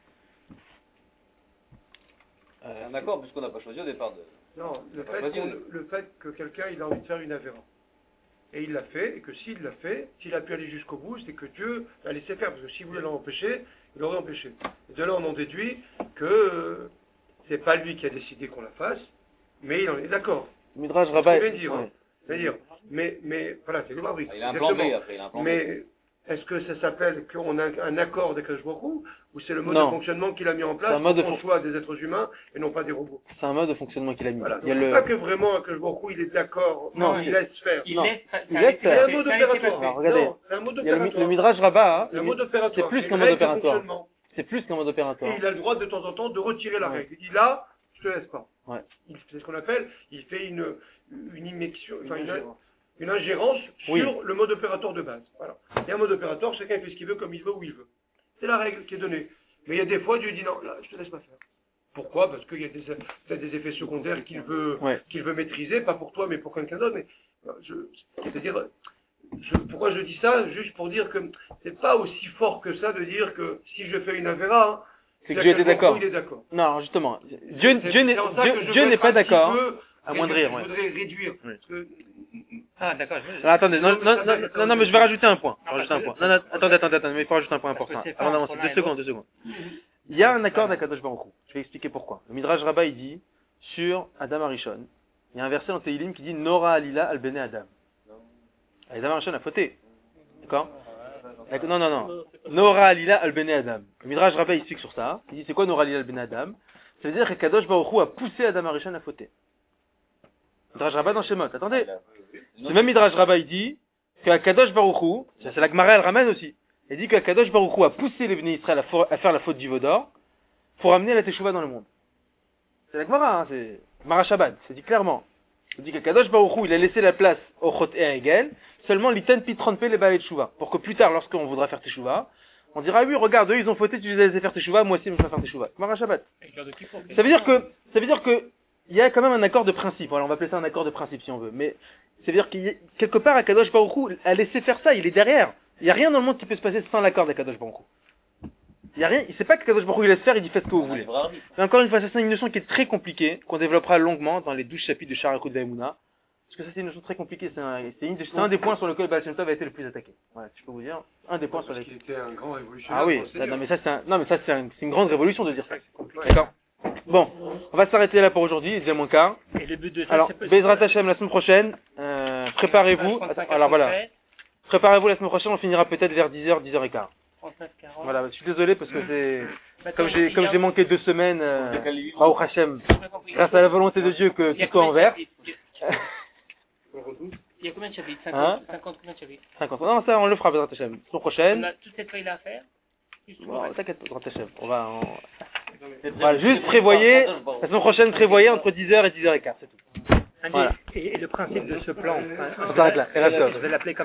euh, C'est un accord puisqu'on n'a pas choisi au départ de... Non, le Pas fait, choisi, qu'on- oui. le fait que quelqu'un il a envie de faire une avéra. Et il l'a fait, et que s'il l'a fait, s'il a pu aller jusqu'au bout, c'est que Dieu l'a laissé faire. Parce que s'il voulait l'empêcher, il l'aurait empêché. Et de là, on en déduit que euh, c'est pas lui qui a décidé qu'on la fasse, mais il en est d'accord. Midrash C'est Rabbah. ce que je viens de dire, ouais. hein. C'est-à-dire, mais, mais, voilà, c'est le mari. Ah, il a un plan B Exactement. après, il a un plan B. Mais est-ce que ça s'appelle qu'on a un accord avec Akadosh Baruch Hu, ou c'est le mode Non. de fonctionnement qu'il a mis en C'est place un mode pour de qu'on fon- soit des êtres humains et non pas des robots? C'est un mode de fonctionnement qu'il a mis. Voilà. Il y a Donc, c'est le... pas que vraiment Akadosh Baruch Hu, il est d'accord, Non, il il- laisse faire. Il Non. laisse, ça- Il ça a laisse été faire. C'est fait, un mode ça a été opératoire. Alors, regardez. Non, c'est un mode Il y a le, mi- opératoire. le Midrash Rabbah, hein, C'est un le mode mi- opératoire. c'est plus une qu'un mode règle de opératoire. fonctionnement. c'est plus qu'un mode Et opératoire. il a le droit de temps en temps de retirer la Ouais. règle. Il dit là, je te laisse pas. Ouais. Il- C'est ce qu'on appelle, il fait une, une immixtion, enfin une, une ingérence Oui. sur le mode opératoire de base. Voilà. Il y a un mode opératoire, chacun fait ce qu'il veut, comme il veut, où il veut. C'est la règle qui est donnée. Mais il y a des fois, Dieu dit non, là, je te laisse pas faire. Pourquoi? Parce qu'il y a des, peut-être des effets secondaires qu'il veut, Ouais. qu'il veut maîtriser, pas pour toi, mais pour quelqu'un d'autre. Mais euh, je, c'est-à-dire, je, pourquoi je dis ça? Juste pour dire que c'est pas aussi fort que ça de dire que si je fais une avéra, C'est que Dieu était d'accord. Il est d'accord. Non, justement. Dieu, C'est- Dieu n'est, c'est en ça Dieu, que je Dieu veux n'est être pas un petit d'accord. peu Amoindrir, réduire. ouais. Je voudrais réduire. Oui. Parce que, Ah, d'accord. je- Alors, attendez, non, Donc, non, ça non, fait- non, non, mais je vais rajouter un point. Je vais Ah, rajouter un parce point. que- Non, non, attendez, attendez, attendez, mais il faut rajouter un point Parce que important. c'est pas Avant entre d'avancer, l'un deux et secondes, deux secondes. Il y a un accord d'Akadosh Baruch Hu. Je vais expliquer pourquoi. Le Midrash Rabbah, il dit, sur Adam Arishon, il y a un verset dans Tehillim qui dit, Nora Alila al Bene Adam. Adam Arishon a fauté. D'accord? D'accord. Non, non, non. Nora Alila al Bene Adam. Le Midrash Rabbah, il explique sur ça. Il dit, c'est quoi Nora Alila al Bene Adam? Ça veut dire que Kadosh Baruch Hu a poussé Adam Arishon à fauter. Midrash Rabbah dans Shemot. Attendez. Ce même Midrash Rabbah, il dit que Kadosh Baruch Hu, ça c'est la Gemara, elle ramène aussi. Il dit que Kadosh Baruch Hu a poussé les Bnei Israël à, for- à faire la faute du Vaudor pour amener la Teshuvah dans le monde. C'est la Gemara, hein, c'est Gemara Shabbat, c'est dit clairement. On dit qu'Akadosh Baruch Hu, il a laissé la place au Chot et à Egel, seulement l'Iten Pitron Pe les Balei Teshuva. Pour que plus tard, lorsqu'on voudra faire Teshuva, on dira, oui, regarde, eux, ils ont fauté, tu les as laissés faire Teshuva, moi aussi, je vais faire Teshuva. Mara Shabbat. Ça veut dire que, ça veut dire que, il y a quand même un accord de principe. Voilà, on va appeler ça un accord de principe si on veut. Mais, ça veut dire qu'il y a, quelque part, Akadosh Baruch Hu a laissé faire ça, il est derrière. Il n'y a rien dans le monde qui peut se passer sans l'accord d'Akadosh Baruch Hu. Il y a rien, il sait pas qu'Akadosh Baruch Hu il laisse faire, il dit faites ce que vous voulez. Et encore une fois, ça c'est une notion qui est très compliquée, qu'on développera longuement dans les douze chapitres de Sharakut Vaimuna. Parce que ça c'est une notion très compliquée, c'est un, c'est une des- c'est un des points sur lesquels Baal Shem Tov a été le plus attaqué. Voilà, je peux vous dire, un des points sur Parce lesquels. qu'il était un grand révolutionnaire. Ah oui, dans le ça, Seigneur. non mais ça c'est un, non mais ça c'est un- c'est une grande révolution de dire ça. D'accord. Bon, on va s'arrêter là pour aujourd'hui, il est déjà moins quart. Et le but de ça, Alors, c'est peut- Bezrat Hashem la semaine prochaine, euh, préparez-vous. Attends, alors voilà, préparez-vous la semaine prochaine, on finira peut-être vers dix heures, dix heures quinze. trente-neuf quarante. Voilà, je suis désolé parce que c'est, Bah, comme j'ai, comme j'ai manqué deux semaines, euh, Baruch Hashem, j'ai pas compris. grâce à la volonté de Dieu que Il y a tout soit en combien de vert. chapitres Il y a combien de chapitres Hein cinquante, cinquante combien de chapitres cinquante. Non, ça, on le fera, Bezrat Hashem. La semaine On prochaine. a toute cette feuille-là à faire Plus tout le Bon, reste. t'inquiète pas, Bezrat Hashem. On va, on... Voilà, juste prévoyez, la semaine prochaine, prévoyez entre dix heures et dix heures quinze, c'est tout. Un des- Voilà. Et, et le principe de ce plan, hein, On s'arrête là. Et reste là. je vais l'appeler comme